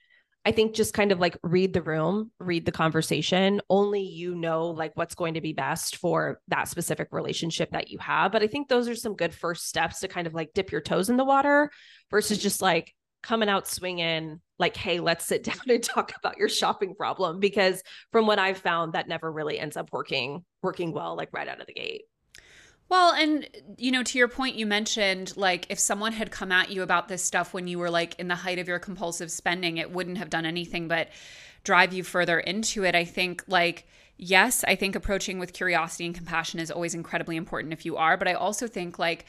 I think just kind of like read the room, read the conversation. Only you know like what's going to be best for that specific relationship that you have. But I think those are some good first steps to kind of like dip your toes in the water versus just like coming out swinging like, hey, let's sit down and talk about your shopping problem. Because from what I've found, that never really ends up working, working well, like right out of the gate. Well, and, you know, to your point, you mentioned like if someone had come at you about this stuff when you were like in the height of your compulsive spending, it wouldn't have done anything but drive you further into it. I think like, yes, I think approaching with curiosity and compassion is always incredibly important if you are. But I also think like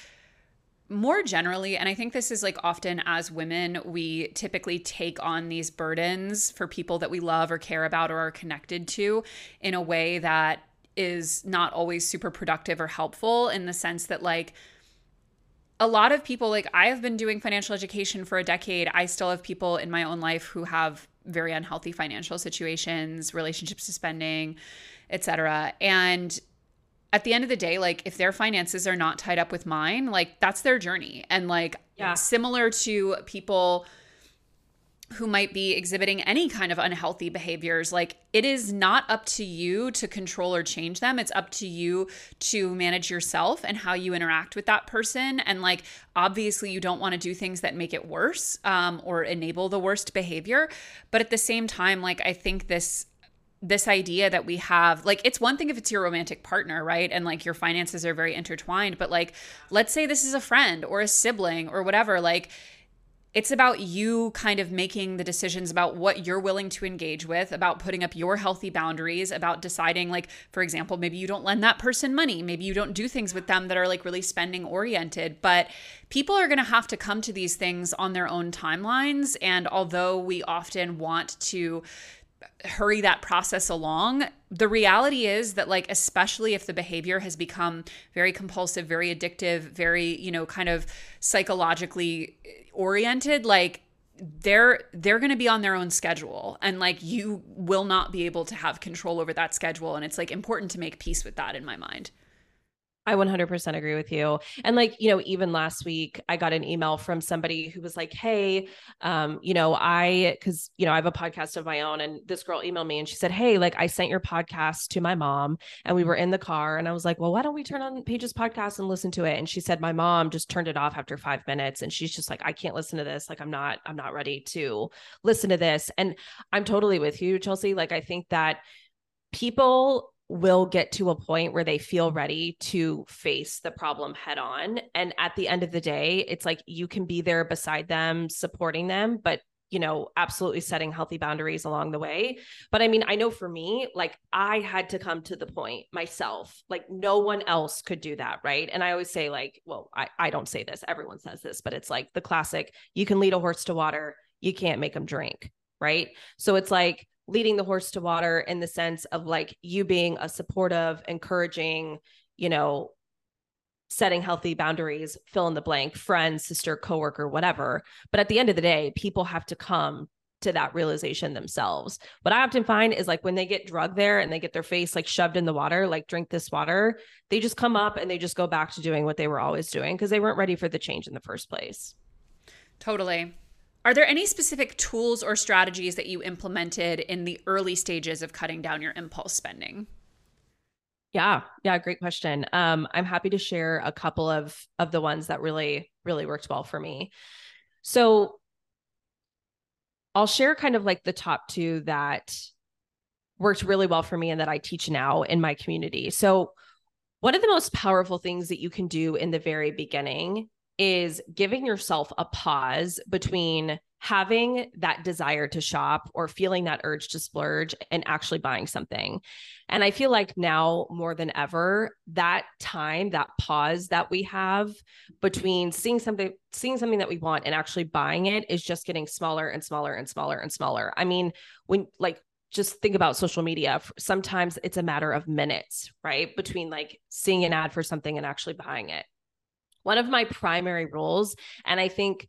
more generally, and I think this is like often as women, we typically take on these burdens for people that we love or care about or are connected to in a way that is not always super productive or helpful, in the sense that like a lot of people, like I have been doing financial education for a decade. I still have people in my own life who have very unhealthy financial situations, relationships to spending, et cetera. And at the end of the day, like if their finances are not tied up with mine, like that's their journey. And like yeah. similar to people who might be exhibiting any kind of unhealthy behaviors, like it is not up to you to control or change them. It's up to you to manage yourself and how you interact with that person. And like, obviously you don't want to do things that make it worse um, or enable the worst behavior. But at the same time, like I think this this idea that we have, like, it's one thing if it's your romantic partner, right? And like your finances are very intertwined, but like, let's say this is a friend or a sibling or whatever, like it's about you kind of making the decisions about what you're willing to engage with, about putting up your healthy boundaries, about deciding like, for example, maybe you don't lend that person money. Maybe you don't do things with them that are like really spending oriented, but people are going to have to come to these things on their own timelines. And although we often want to hurry that process along, the reality is that like, especially if the behavior has become very compulsive, very addictive, very, you know, kind of psychologically oriented, like they're they're going to be on their own schedule, and like you will not be able to have control over that schedule. And it's like important to make peace with that in my mind. I one hundred percent agree with you. And like, you know, even last week, I got an email from somebody who was like, hey, um, you know, I, cause, you know, I have a podcast of my own, and this girl emailed me and she said, hey, like I sent your podcast to my mom and we were in the car, and I was like, well, why don't we turn on Paige's podcast and listen to it? And she said, my mom just turned it off after five minutes. And she's just like, I can't listen to this. Like, I'm not, I'm not ready to listen to this. And I'm totally with you, Chelsea. Like, I think that people will get to a point where they feel ready to face the problem head on. And at the end of the day, it's like you can be there beside them, supporting them, but you know, absolutely setting healthy boundaries along the way. But I mean, I know for me, like I had to come to the point myself, like no one else could do that. Right. And I always say like, well, I, I don't say this, everyone says this, but it's like the classic, you can lead a horse to water, you can't make them drink. Right. So it's like leading the horse to water in the sense of like you being a supportive, encouraging, you know, setting healthy boundaries, fill in the blank, friend, sister, coworker, whatever. But at the end of the day, people have to come to that realization themselves. What I often find is like when they get drugged there and they get their face like shoved in the water, like drink this water, they just come up and they just go back to doing what they were always doing because they weren't ready for the change in the first place. Totally. Are there any specific tools or strategies that you implemented in the early stages of cutting down your impulse spending? Yeah. Yeah. Great question. Um, I'm happy to share a couple of, of the ones that really, really worked well for me. So I'll share kind of like the top two that worked really well for me and that I teach now in my community. So one of the most powerful things that you can do in the very beginning is giving yourself a pause between having that desire to shop or feeling that urge to splurge and actually buying something. And I feel like now more than ever, that time, that pause that we have between seeing something, seeing something that we want and actually buying it is just getting smaller and smaller and smaller and smaller. I mean, when like, just think about social media. Sometimes it's a matter of minutes, right? Between like seeing an ad for something and actually buying it. One of my primary rules, and I think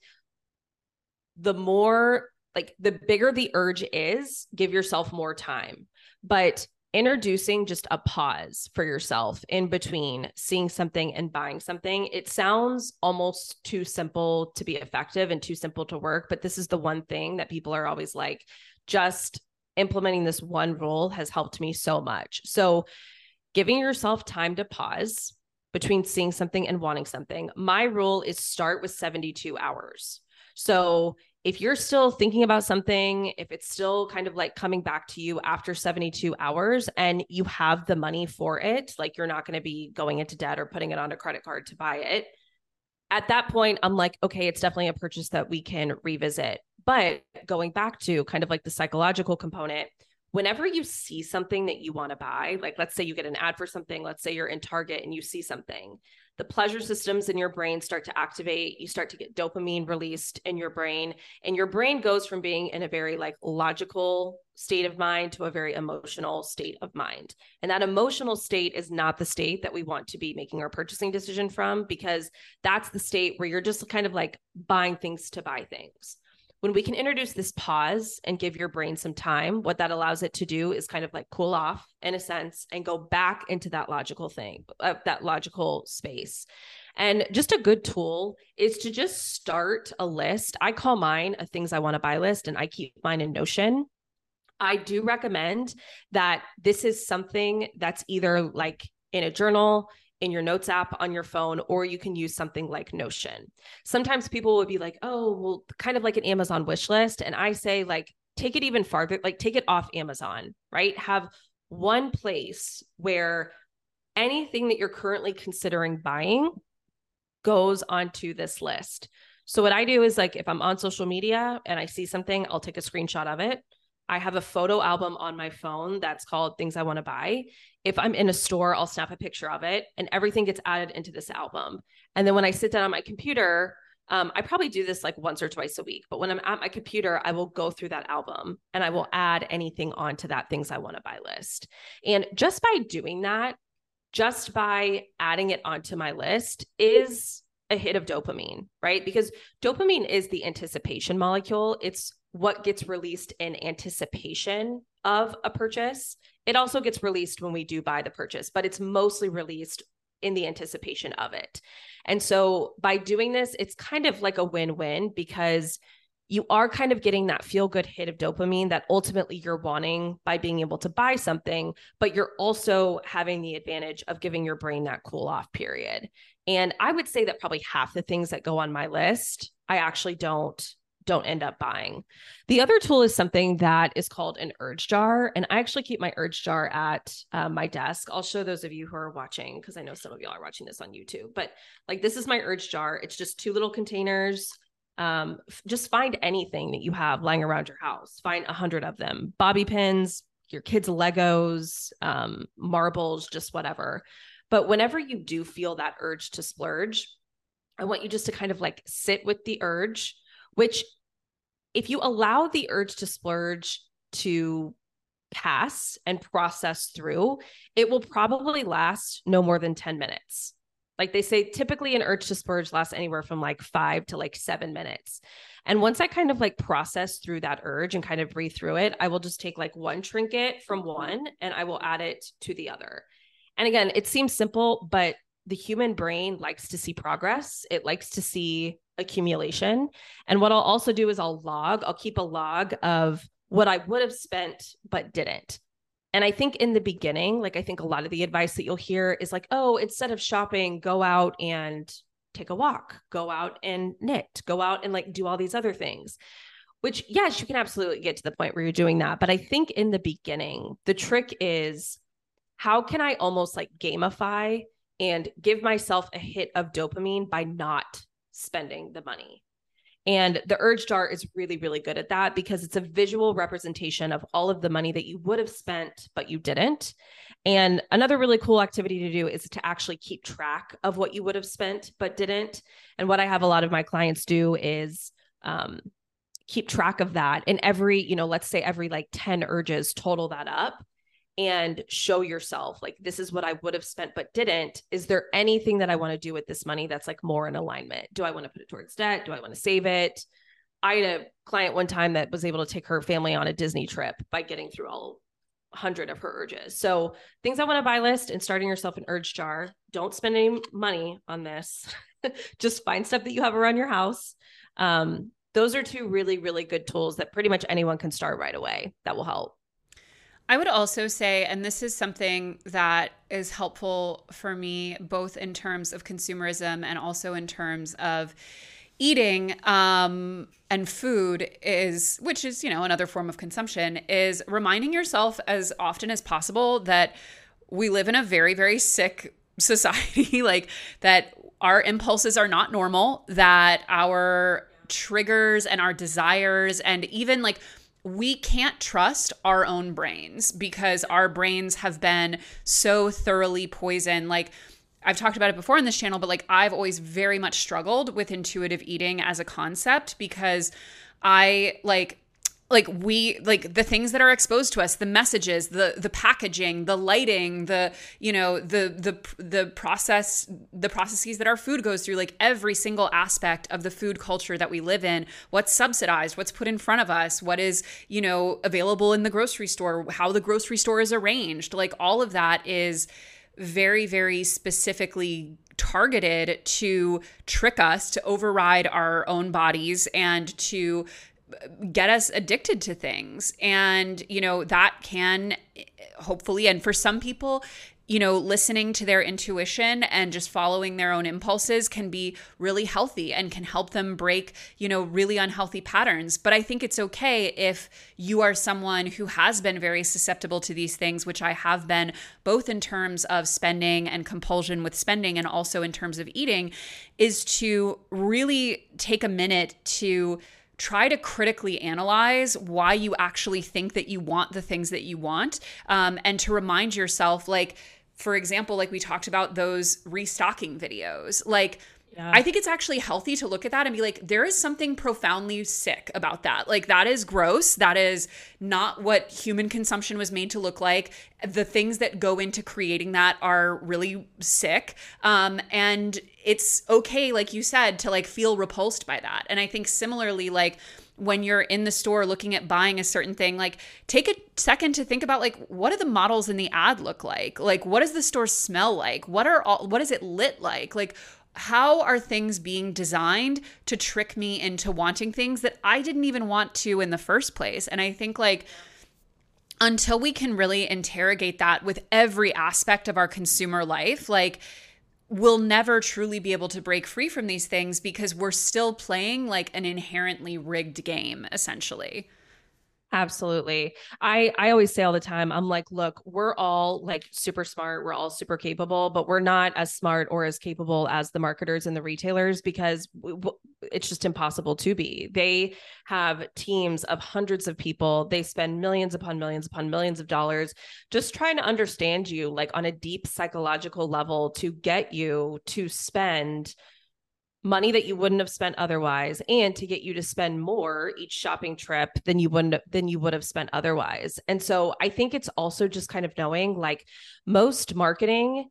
the more, like the bigger the urge is, give yourself more time. But introducing just a pause for yourself in between seeing something and buying something, it sounds almost too simple to be effective and too simple to work. But this is the one thing that people are always like, just implementing this one rule has helped me so much. So giving yourself time to pause between seeing something and wanting something. My rule is start with seventy-two hours. So if you're still thinking about something, if it's still kind of like coming back to you after seventy-two hours and you have the money for it, like you're not going to be going into debt or putting it on a credit card to buy it. At that point, I'm like, okay, it's definitely a purchase that we can revisit. But going back to kind of like the psychological component, whenever you see something that you want to buy, like let's say you get an ad for something, let's say you're in Target and you see something, the pleasure systems in your brain start to activate. You start to get dopamine released in your brain, and your brain goes from being in a very like logical state of mind to a very emotional state of mind. And that emotional state is not the state that we want to be making our purchasing decision from, because that's the state where you're just kind of like buying things to buy things. When we can introduce this pause and give your brain some time, what that allows it to do is kind of like cool off in a sense and go back into that logical thing, uh, that logical space. And just a good tool is to just start a list. I call mine a things I want to buy list, and I keep mine in Notion. I do recommend that this is something that's either like in a journal, in your notes app on your phone, or you can use something like Notion. Sometimes people would be like, oh, well, kind of like an Amazon wish list. And I say like, take it even farther, like take it off Amazon, right? Have one place where anything that you're currently considering buying goes onto this list. So what I do is like, if I'm on social media and I see something, I'll take a screenshot of it. I have a photo album on my phone that's called Things I Want to Buy. If I'm in a store, I'll snap a picture of it and everything gets added into this album. And then when I sit down on my computer, um, I probably do this like once or twice a week, but when I'm at my computer, I will go through that album and I will add anything onto that Things I Want to Buy list. And just by doing that, just by adding it onto my list is a hit of dopamine, right? Because dopamine is the anticipation molecule. It's what gets released in anticipation of a purchase. It also gets released when we do buy the purchase, but it's mostly released in the anticipation of it. And so by doing this, it's kind of like a win-win, because you are kind of getting that feel-good hit of dopamine that ultimately you're wanting by being able to buy something, but you're also having the advantage of giving your brain that cool off period. And I would say that probably half the things that go on my list, I actually don't don't end up buying. The other tool is something that is called an urge jar. And I actually keep my urge jar at uh, my desk. I'll show those of you who are watching, because I know some of y'all are watching this on YouTube, but like this is my urge jar. It's just two little containers. Um, just find anything that you have lying around your house. Find a hundred of them, bobby pins, your kids' Legos, um, marbles, just whatever. But whenever you do feel that urge to splurge, I want you just to kind of like sit with the urge, which if you allow the urge to splurge to pass and process through, it will probably last no more than ten minutes. Like they say, typically an urge to splurge lasts anywhere from like five to like seven minutes. And once I kind of like process through that urge and kind of breathe through it, I will just take like one trinket from one and I will add it to the other. And again, it seems simple, but the human brain likes to see progress. It likes to see accumulation. And what I'll also do is I'll log, I'll keep a log of what I would have spent, but didn't. And I think in the beginning, like I think a lot of the advice that you'll hear is like, oh, instead of shopping, go out and take a walk, go out and knit, go out and like do all these other things, which yes, you can absolutely get to the point where you're doing that. But I think in the beginning, the trick is how can I almost like gamify and give myself a hit of dopamine by not spending the money. And the urge jar is really, really good at that because it's a visual representation of all of the money that you would have spent, but you didn't. And another really cool activity to do is to actually keep track of what you would have spent, but didn't. And what I have a lot of my clients do is um, keep track of that. And every, you know, let's say every like ten urges, total that up and show yourself like, this is what I would have spent, but didn't. Is there anything that I want to do with this money that's like more in alignment? Do I want to put it towards debt? Do I want to save it? I had a client one time that was able to take her family on a Disney trip by getting through all one hundred of her urges. So things I want to buy list and starting yourself an urge jar. Don't spend any money on this. Just find stuff that you have around your house. Um, those are two really, really good tools that pretty much anyone can start right away. That will help. I would also say, and this is something that is helpful for me, both in terms of consumerism and also in terms of eating um, and food is, which is, you know, another form of consumption, is reminding yourself as often as possible that we live in a very, very sick society, like that our impulses are not normal, that our triggers and our desires and even like we can't trust our own brains because our brains have been so thoroughly poisoned. Like I've talked about it before on this channel, but like I've always very much struggled with intuitive eating as a concept because I like like we like the things that are exposed to us, the messages, the the packaging, the lighting, the you know the the the process the processes that our food goes through, like every single aspect of the food culture that we live in, what's subsidized, what's put in front of us, what is you know available in the grocery store, how the grocery store is arranged, like all of that is very, very specifically targeted to trick us, to override our own bodies and to get us addicted to things. And, you know, that can hopefully, and for some people, you know, listening to their intuition and just following their own impulses can be really healthy and can help them break, you know, really unhealthy patterns. But I think it's okay if you are someone who has been very susceptible to these things, which I have been, both in terms of spending and compulsion with spending and also in terms of eating, is to really take a minute to try to critically analyze why you actually think that you want the things that you want, um, and to remind yourself, like, for example, like we talked about those restocking videos, like, yeah. I think it's actually healthy to look at that and be like, there is something profoundly sick about that. Like, that is gross. That is not what human consumption was made to look like. The things that go into creating that are really sick. Um, and it's okay, like you said, to like feel repulsed by that. And I think similarly, like when you're in the store looking at buying a certain thing, like take a second to think about like, what do the models in the ad look like? Like, what does the store smell like? What are all, what is it lit like? Like, how are things being designed to trick me into wanting things that I didn't even want to in the first place? And I think like until we can really interrogate that with every aspect of our consumer life, like we'll never truly be able to break free from these things because we're still playing like an inherently rigged game, essentially. Absolutely. I, I always say all the time, I'm like, look, we're all like super smart. We're all super capable, but we're not as smart or as capable as the marketers and the retailers because w- w- it's just impossible to be. They have teams of hundreds of people. They spend millions upon millions upon millions of dollars just trying to understand you, like on a deep psychological level, to get you to spend money that you wouldn't have spent otherwise, and to get you to spend more each shopping trip than you wouldn't than you would have spent otherwise. And so I think it's also just kind of knowing, like, most marketing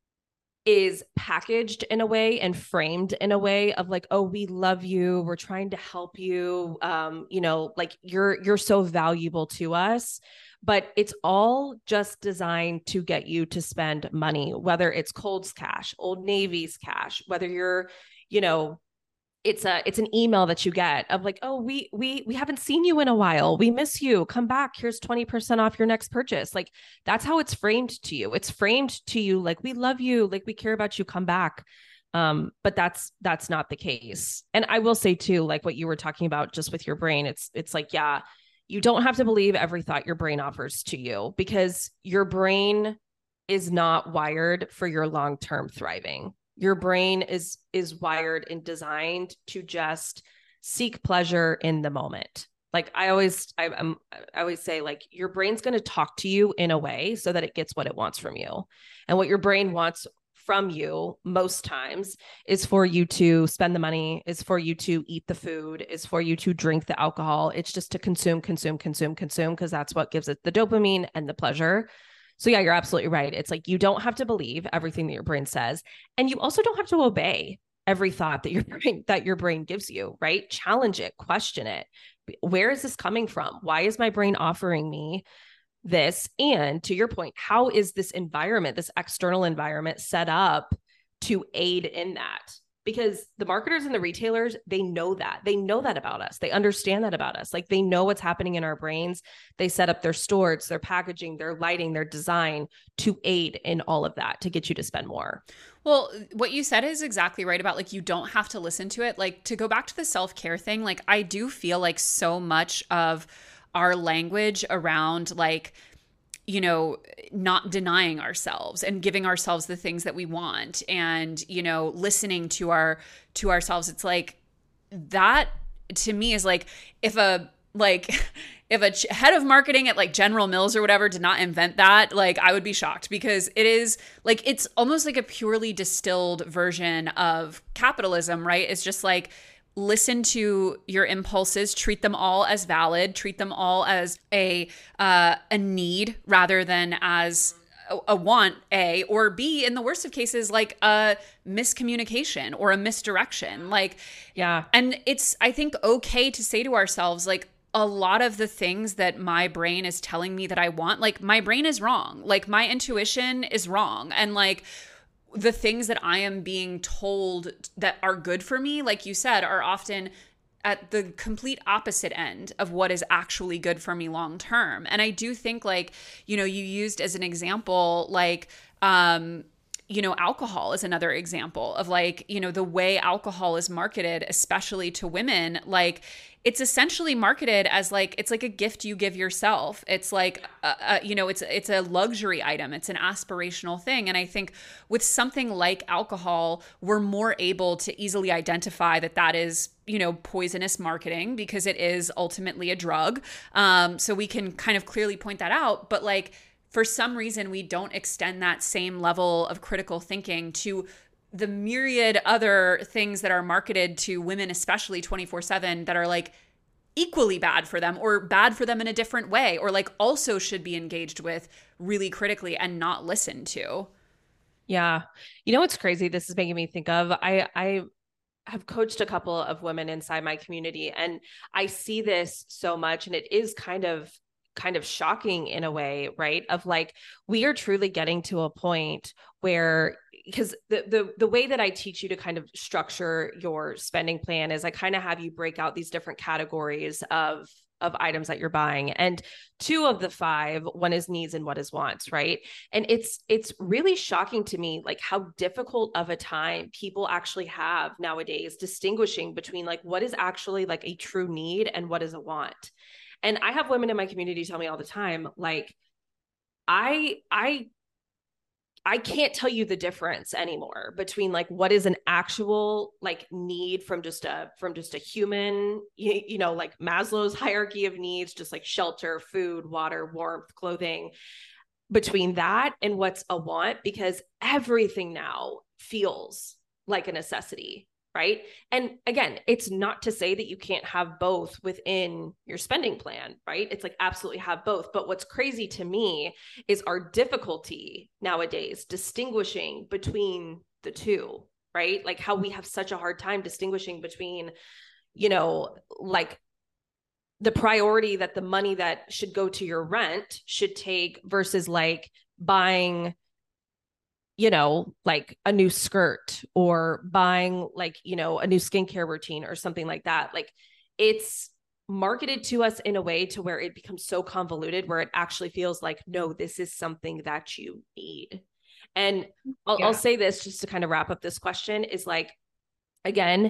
is packaged in a way and framed in a way of like, oh, we love you, we're trying to help you, um, you know, like you're you're so valuable to us. But it's all just designed to get you to spend money, whether it's Kohl's cash, Old Navy's cash, whether you're, you know, it's a, it's an email that you get of like, oh, we, we, we haven't seen you in a while. We miss you. Come back. Here's twenty percent off your next purchase. Like, that's how it's framed to you. It's framed to you like, we love you. Like, we care about you. Come back. Um, but that's, that's not the case. And I will say too, like what you were talking about just with your brain, it's, it's like, yeah, you don't have to believe every thought your brain offers to you, because your brain is not wired for your long-term thriving. Your brain is is wired and designed to just seek pleasure in the moment. Like I always, I, I'm, I always say, like, your brain's going to talk to you in a way so that it gets what it wants from you. And what your brain wants from you most times is for you to spend the money, is for you to eat the food, is for you to drink the alcohol. It's just to consume, consume, consume, consume, because that's what gives it the dopamine and the pleasure. So yeah, you're absolutely right. It's like, you don't have to believe everything that your brain says. And you also don't have to obey every thought that your brain, that your brain gives you, right? Challenge it, question it. Where is this coming from? Why is my brain offering me this? And to your point, how is this environment, this external environment, set up to aid in that? Because the marketers and the retailers, they know that. They know that about us. They understand that about us. Like, they know what's happening in our brains. They set up their stores, their packaging, their lighting, their design to aid in all of that, to get you to spend more. Well, what you said is exactly right about, like, you don't have to listen to it. Like, to go back to the self-care thing, like, I do feel like so much of our language around, like, you know, not denying ourselves and giving ourselves the things that we want, and, you know, listening to our, to ourselves. It's like, that to me is like, if a, like, if a ch- head of marketing at like General Mills or whatever did not invent that, like, I would be shocked, because it is like, it's almost like a purely distilled version of capitalism, right? It's just like, listen to your impulses, treat them all as valid, treat them all as a uh, a need rather than as a, a want, A, or B, in the worst of cases, like a miscommunication or a misdirection. Like, yeah. And it's, I think, okay to say to ourselves, like, a lot of the things that my brain is telling me that I want, like, my brain is wrong. Like, my intuition is wrong. And like, the things that I am being told that are good for me, like you said, are often at the complete opposite end of what is actually good for me long term. And I do think, like, you know, you used as an example, like, um, you know, alcohol is another example of, like, you know, the way alcohol is marketed, especially to women. Like, it's essentially marketed as like, it's like a gift you give yourself. It's like, a, a, you know, it's it's a luxury item. It's an aspirational thing. And I think with something like alcohol, we're more able to easily identify that that is, you know, poisonous marketing, because it is ultimately a drug. Um, so we can kind of clearly point that out. But like, for some reason, we don't extend that same level of critical thinking to the myriad other things that are marketed to women, especially twenty-four seven, that are like equally bad for them, or bad for them in a different way, or like also should be engaged with really critically and not listened to. Yeah. You know what's crazy? This is making me think of, I, I have coached a couple of women inside my community, and I see this so much, and it is kind of kind of shocking in a way, right? Of like, we are truly getting to a point where, because the, the, the way that I teach you to kind of structure your spending plan is I kind of have you break out these different categories of, of items that you're buying. And two of the five, one is needs and what is wants, right? And it's, it's really shocking to me, like, how difficult of a time people actually have nowadays distinguishing between like what is actually like a true need and what is a want. And I have women in my community tell me all the time, like, I, I, I can't tell you the difference anymore between like what is an actual like need from just a from just a human, you, you know, like Maslow's hierarchy of needs, just like shelter, food, water, warmth, clothing, between that and what's a want, because everything now feels like a necessity, right? And again, it's not to say that you can't have both within your spending plan, right? It's like absolutely have both. But what's crazy to me is our difficulty nowadays distinguishing between the two, right? Like how we have such a hard time distinguishing between, you know, like the priority that the money that should go to your rent should take versus like buying, you know, like a new skirt or buying like, you know, a new skincare routine or something like that. Like it's marketed to us in a way to where it becomes so convoluted where it actually feels like, no, this is something that you need. And I'll, yeah. I'll say this just to kind of wrap up this question is like, again,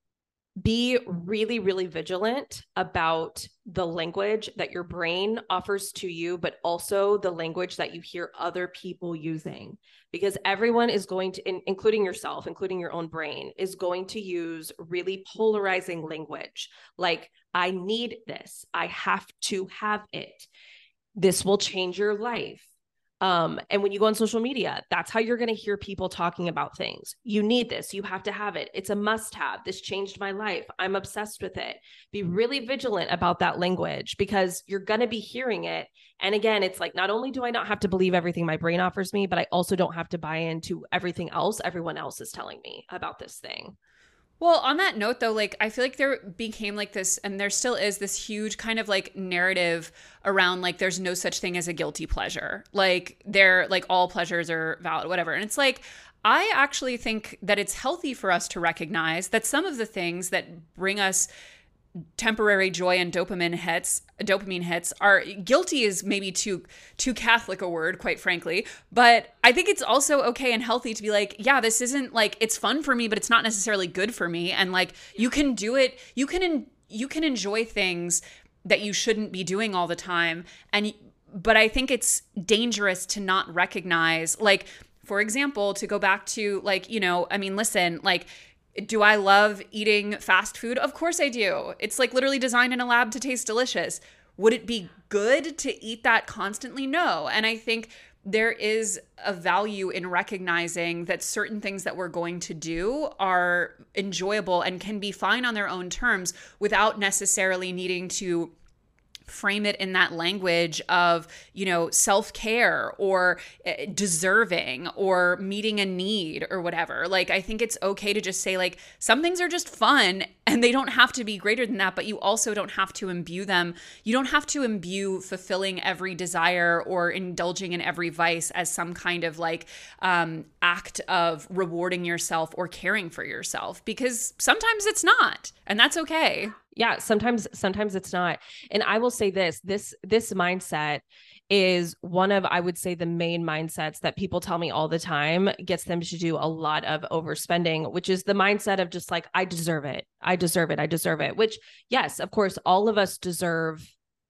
be really, really vigilant about the language that your brain offers to you, but also the language that you hear other people using, because everyone is going to, in, including yourself, including your own brain, is going to use really polarizing language. Like, I need this. I have to have it. This will change your life. Um, and when you go on social media, that's how you're going to hear people talking about things. You need this. You have to have it. It's a must have. This changed my life. I'm obsessed with it. Be really vigilant about that language because you're going to be hearing it. And again, it's like, not only do I not have to believe everything my brain offers me, but I also don't have to buy into everything else everyone else is telling me about this thing. Well, on that note, though, like, I feel like there became like this, and there still is this huge kind of like narrative around like there's no such thing as a guilty pleasure. Like, they're like all pleasures are valid, whatever. And it's like, I actually think that it's healthy for us to recognize that some of the things that bring us temporary joy and dopamine hits dopamine hits are guilty is maybe too too Catholic a word, quite frankly, but I think it's also okay and healthy to be like, yeah, this isn't like, it's fun for me, but it's not necessarily good for me. And like, you can do it, you can you can enjoy things that you shouldn't be doing all the time. And but I think it's dangerous to not recognize, like, for example, to go back to like, you know, I mean, listen, like, do I love eating fast food? Of course I do. It's like literally designed in a lab to taste delicious. Would it be good to eat that constantly? No. And I think there is a value in recognizing that certain things that we're going to do are enjoyable and can be fine on their own terms without necessarily needing to frame it in that language of, you know, self-care or deserving or meeting a need or whatever. Like, I think it's okay to just say like, some things are just fun and they don't have to be greater than that, but you also don't have to imbue them. You don't have to imbue fulfilling every desire or indulging in every vice as some kind of like um, act of rewarding yourself or caring for yourself, because sometimes it's not, and that's okay. Yeah, sometimes sometimes it's not. And I will say this, this this mindset is one of, I would say, the main mindsets that people tell me all the time gets them to do a lot of overspending, which is the mindset of just like, I deserve it. I deserve it. I deserve it, which, yes, of course, all of us deserve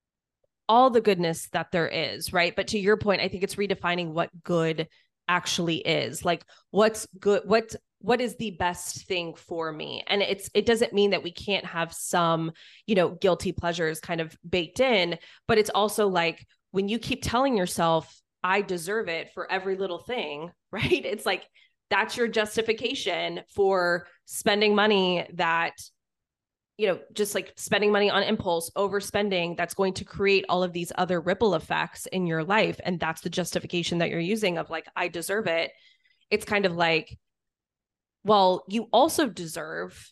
all the goodness that there is, right? But to your point, I think it's redefining what good actually is. Like, what's good, what's what is the best thing for me? And it's, it doesn't mean that we can't have some, you know, guilty pleasures kind of baked in, but it's also like, when you keep telling yourself, I deserve it for every little thing, right? It's like, that's your justification for spending money that, you know, just like spending money on impulse, overspending, that's going to create all of these other ripple effects in your life. And that's the justification that you're using of like, I deserve it. It's kind of like, well, you also deserve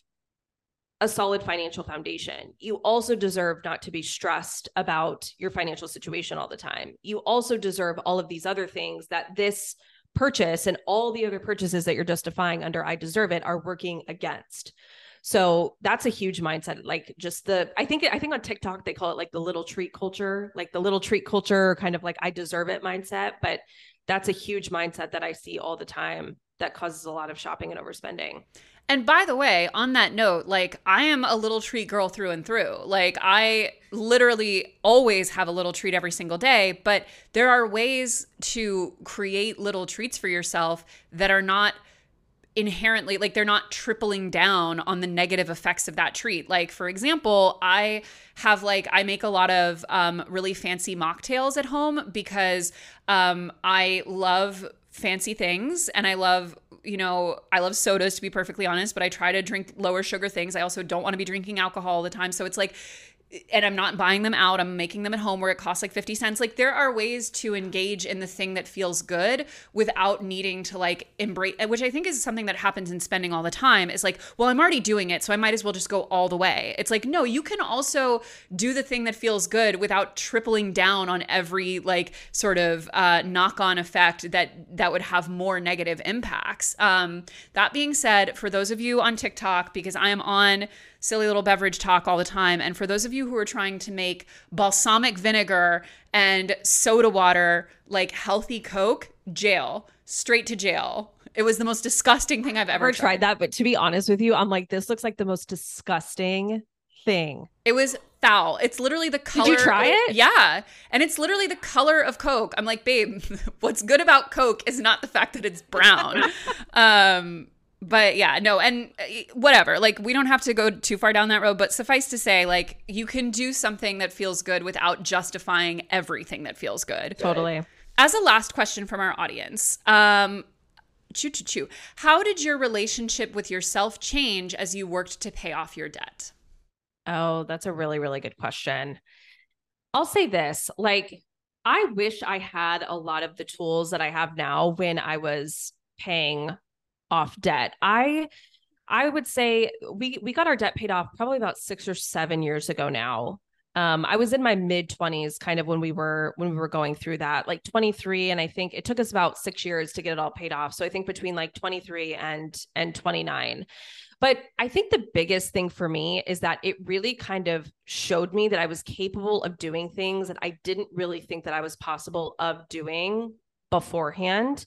a solid financial foundation. You also deserve not to be stressed about your financial situation all the time. You also deserve all of these other things that this purchase and all the other purchases that you're justifying under I deserve it are working against. So that's a huge mindset. Like, just the, I think, I think on TikTok, they call it like the little treat culture, like the little treat culture, kind of like I deserve it mindset. But that's a huge mindset that I see all the time. that causes a lot of shopping and overspending. And by the way, on that note, like I am a little treat girl through and through. Like I literally always have a little treat every single day, but there are ways to create little treats for yourself that are not inherently, like they're not tripling down on the negative effects of that treat. Like for example, I have like, I make a lot of um, really fancy mocktails at home because um, I love fancy things and I love, you know, I love sodas to be perfectly honest, but I try to drink lower sugar things. I also don't want to be drinking alcohol all the time. So it's like, and I'm not buying them out. I'm making them at home where it costs like fifty cents. Like there are ways to engage in the thing that feels good without needing to like embrace, which I think is something that happens in spending all the time is like, well, I'm already doing it, so I might as well just go all the way. It's like, no, you can also do the thing that feels good without tripling down on every like sort of uh, knock-on effect that, that would have more negative impacts. Um, that being said, for those of you on TikTok, because I am on Silly Little Beverage Talk all the time. And for those of you who are trying to make balsamic vinegar and soda water like healthy Coke, jail, straight to jail. It was the most disgusting thing I've ever I've tried. tried that. But to be honest with you, I'm like, this looks like the most disgusting thing. It was foul. It's literally the color. Did you try it? Yeah. And it's literally the color of Coke. I'm like, babe, what's good about Coke is not the fact that it's brown. um, But yeah, no, and whatever, like we don't have to go too far down that road, but suffice to say, like you can do something that feels good without justifying everything that feels good. Totally. As a last question from our audience, um, choo choo choo, how did your relationship with yourself change as you worked to pay off your debt? Oh, that's a really, really good question. I'll say this, like, I wish I had a lot of the tools that I have now when I was paying off debt. I I would say we we got our debt paid off probably about six or seven years ago now. Um, I was in my mid twenties kind of when we were when we were going through that, like twenty-three, and I think it took us about six years to get it all paid off. So I think between like twenty-three and and twenty-nine. But I think the biggest thing for me is that it really kind of showed me that I was capable of doing things that I didn't really think that I was possible of doing beforehand.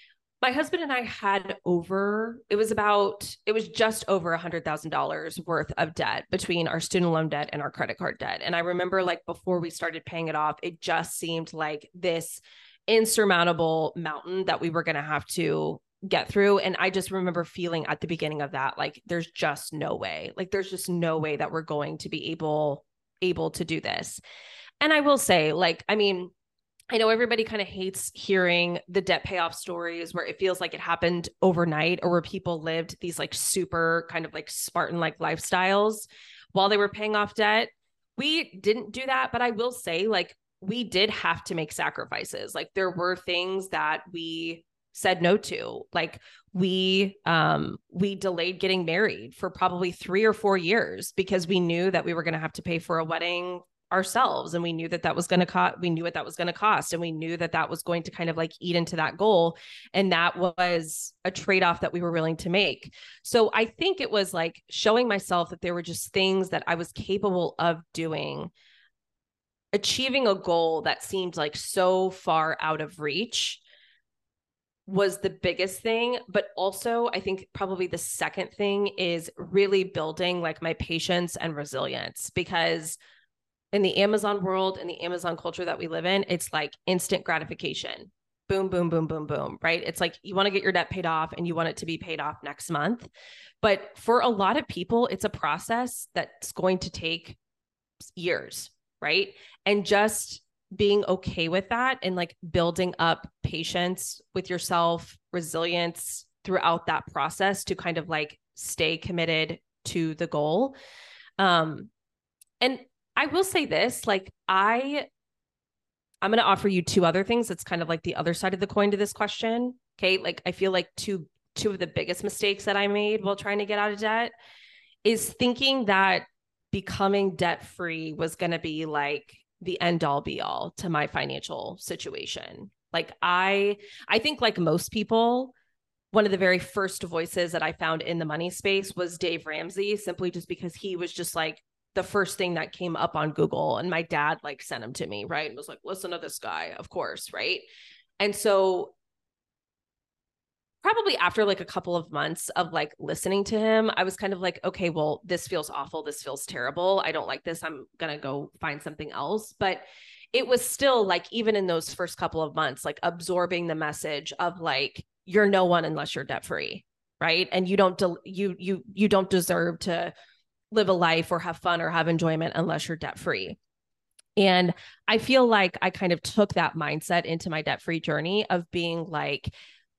My husband and I had over, it was about, it was just over a hundred thousand dollars worth of debt between our student loan debt and our credit card debt. And I remember like before we started paying it off, it just seemed like this insurmountable mountain that we were going to have to get through. And I just remember feeling at the beginning of that, like, there's just no way, like, there's just no way that we're going to be able, able to do this. And I will say, like, I mean, I know everybody kind of hates hearing the debt payoff stories where it feels like it happened overnight or where people lived these like super kind of like Spartan-like lifestyles while they were paying off debt. We didn't do that, but I will say, like, we did have to make sacrifices. Like, there were things that we said no to. Like, we, um, we delayed getting married for probably three or four years because we knew that we were going to have to pay for a wedding ourselves. And we knew that that was going to cost, we knew what that was going to cost. And we knew that that was going to kind of like eat into that goal. And that was a trade-off that we were willing to make. So I think it was like showing myself that there were just things that I was capable of doing, achieving a goal that seemed like so far out of reach was the biggest thing. But also I think probably the second thing is really building like my patience and resilience, because in the Amazon world and the Amazon culture that we live in, it's like instant gratification. Boom, boom, boom, boom, boom, right? It's like you want to get your debt paid off and you want it to be paid off next month. But for a lot of people, it's a process that's going to take years, right? And just being okay with that and like building up patience with yourself, resilience throughout that process to kind of like stay committed to the goal. Um, and I will say this, like I, I'm going to offer you two other things. That's kind of like the other side of the coin to this question. Okay. Like, I feel like two, two of the biggest mistakes that I made while trying to get out of debt is thinking that becoming debt-free was going to be like the end all be all to my financial situation. Like I, I think like most people, one of the very first voices that I found in the money space was Dave Ramsey, simply just because he was just like the first thing that came up on Google, and my dad like sent him to me, right? And was like, listen to this guy, of course. Right. And so probably after like a couple of months of like listening to him, I was kind of like, okay, well, this feels awful. This feels terrible. I don't like this. I'm going to go find something else. But it was still like, even in those first couple of months, like absorbing the message of like, you're no one unless you're debt free. Right. And you don't, de- you, you, you don't deserve to live a life or have fun or have enjoyment unless you're debt free. And I feel like I kind of took that mindset into my debt free journey of being like,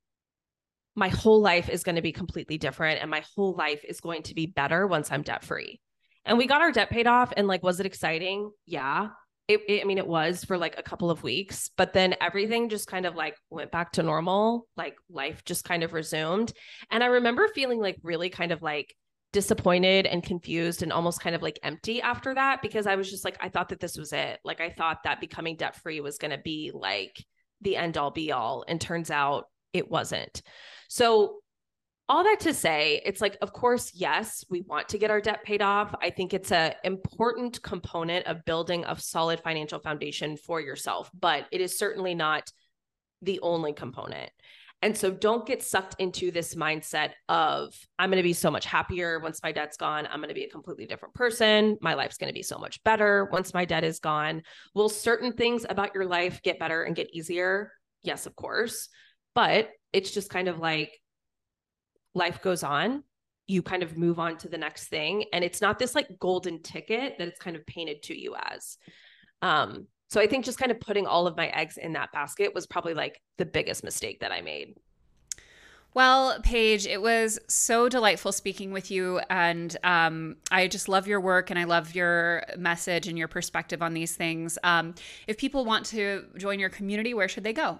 my whole life is going to be completely different and my whole life is going to be better once I'm debt free. And we got our debt paid off. And like, was it exciting? Yeah. It, it, I mean, it was for like a couple of weeks, but then everything just kind of like went back to normal. Like life just kind of resumed. And I remember feeling like really kind of like disappointed and confused and almost kind of like empty after that, because I was just like, I thought that this was it. Like, I thought that becoming debt free was going to be like the end all be all. And turns out it wasn't. So all that to say, it's like, of course, yes, we want to get our debt paid off. I think it's an important component of building a solid financial foundation for yourself, but it is certainly not the only component. And so don't get sucked into this mindset of, I'm going to be so much happier once my debt's gone. I'm going to be a completely different person. My life's going to be so much better once my debt is gone. Will certain things about your life get better and get easier? Yes, of course. But it's just kind of like life goes on. You kind of move on to the next thing. And it's not this like golden ticket that it's kind of painted to you as. Um, so I think just kind of putting all of my eggs in that basket was probably like the biggest mistake that I made. Well, Paige, it was so delightful speaking with you. And um, I just love your work and I love your message and your perspective on these things. Um, if people want to join your community, where should they go?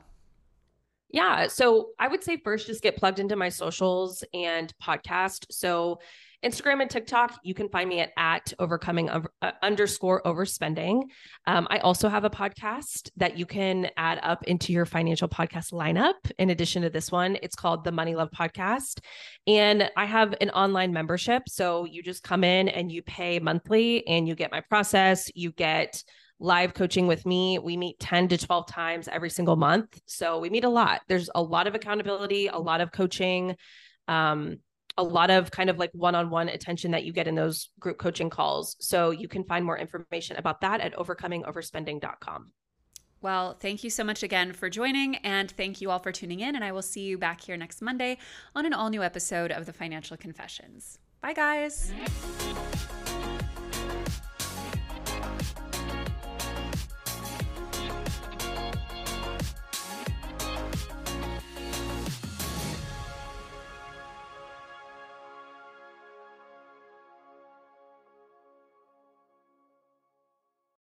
Yeah. So I would say first, just get plugged into my socials and podcast. So Instagram and TikTok, you can find me at, at overcoming uh, underscore overspending. Um, I also have a podcast that you can add up into your financial podcast lineup. In addition to this one, it's called the Money Love Podcast. And I have an online membership. So you just come in and you pay monthly and you get my process, you get live coaching with me. We meet ten to twelve times every single month. So we meet a lot. There's a lot of accountability, a lot of coaching, um, a lot of kind of like one-on-one attention that you get in those group coaching calls. So you can find more information about that at overcoming overspending dot com. Well, thank you so much again for joining, and thank you all for tuning in. And I will see you back here next Monday on an all new episode of the Financial Confessions. Bye, guys.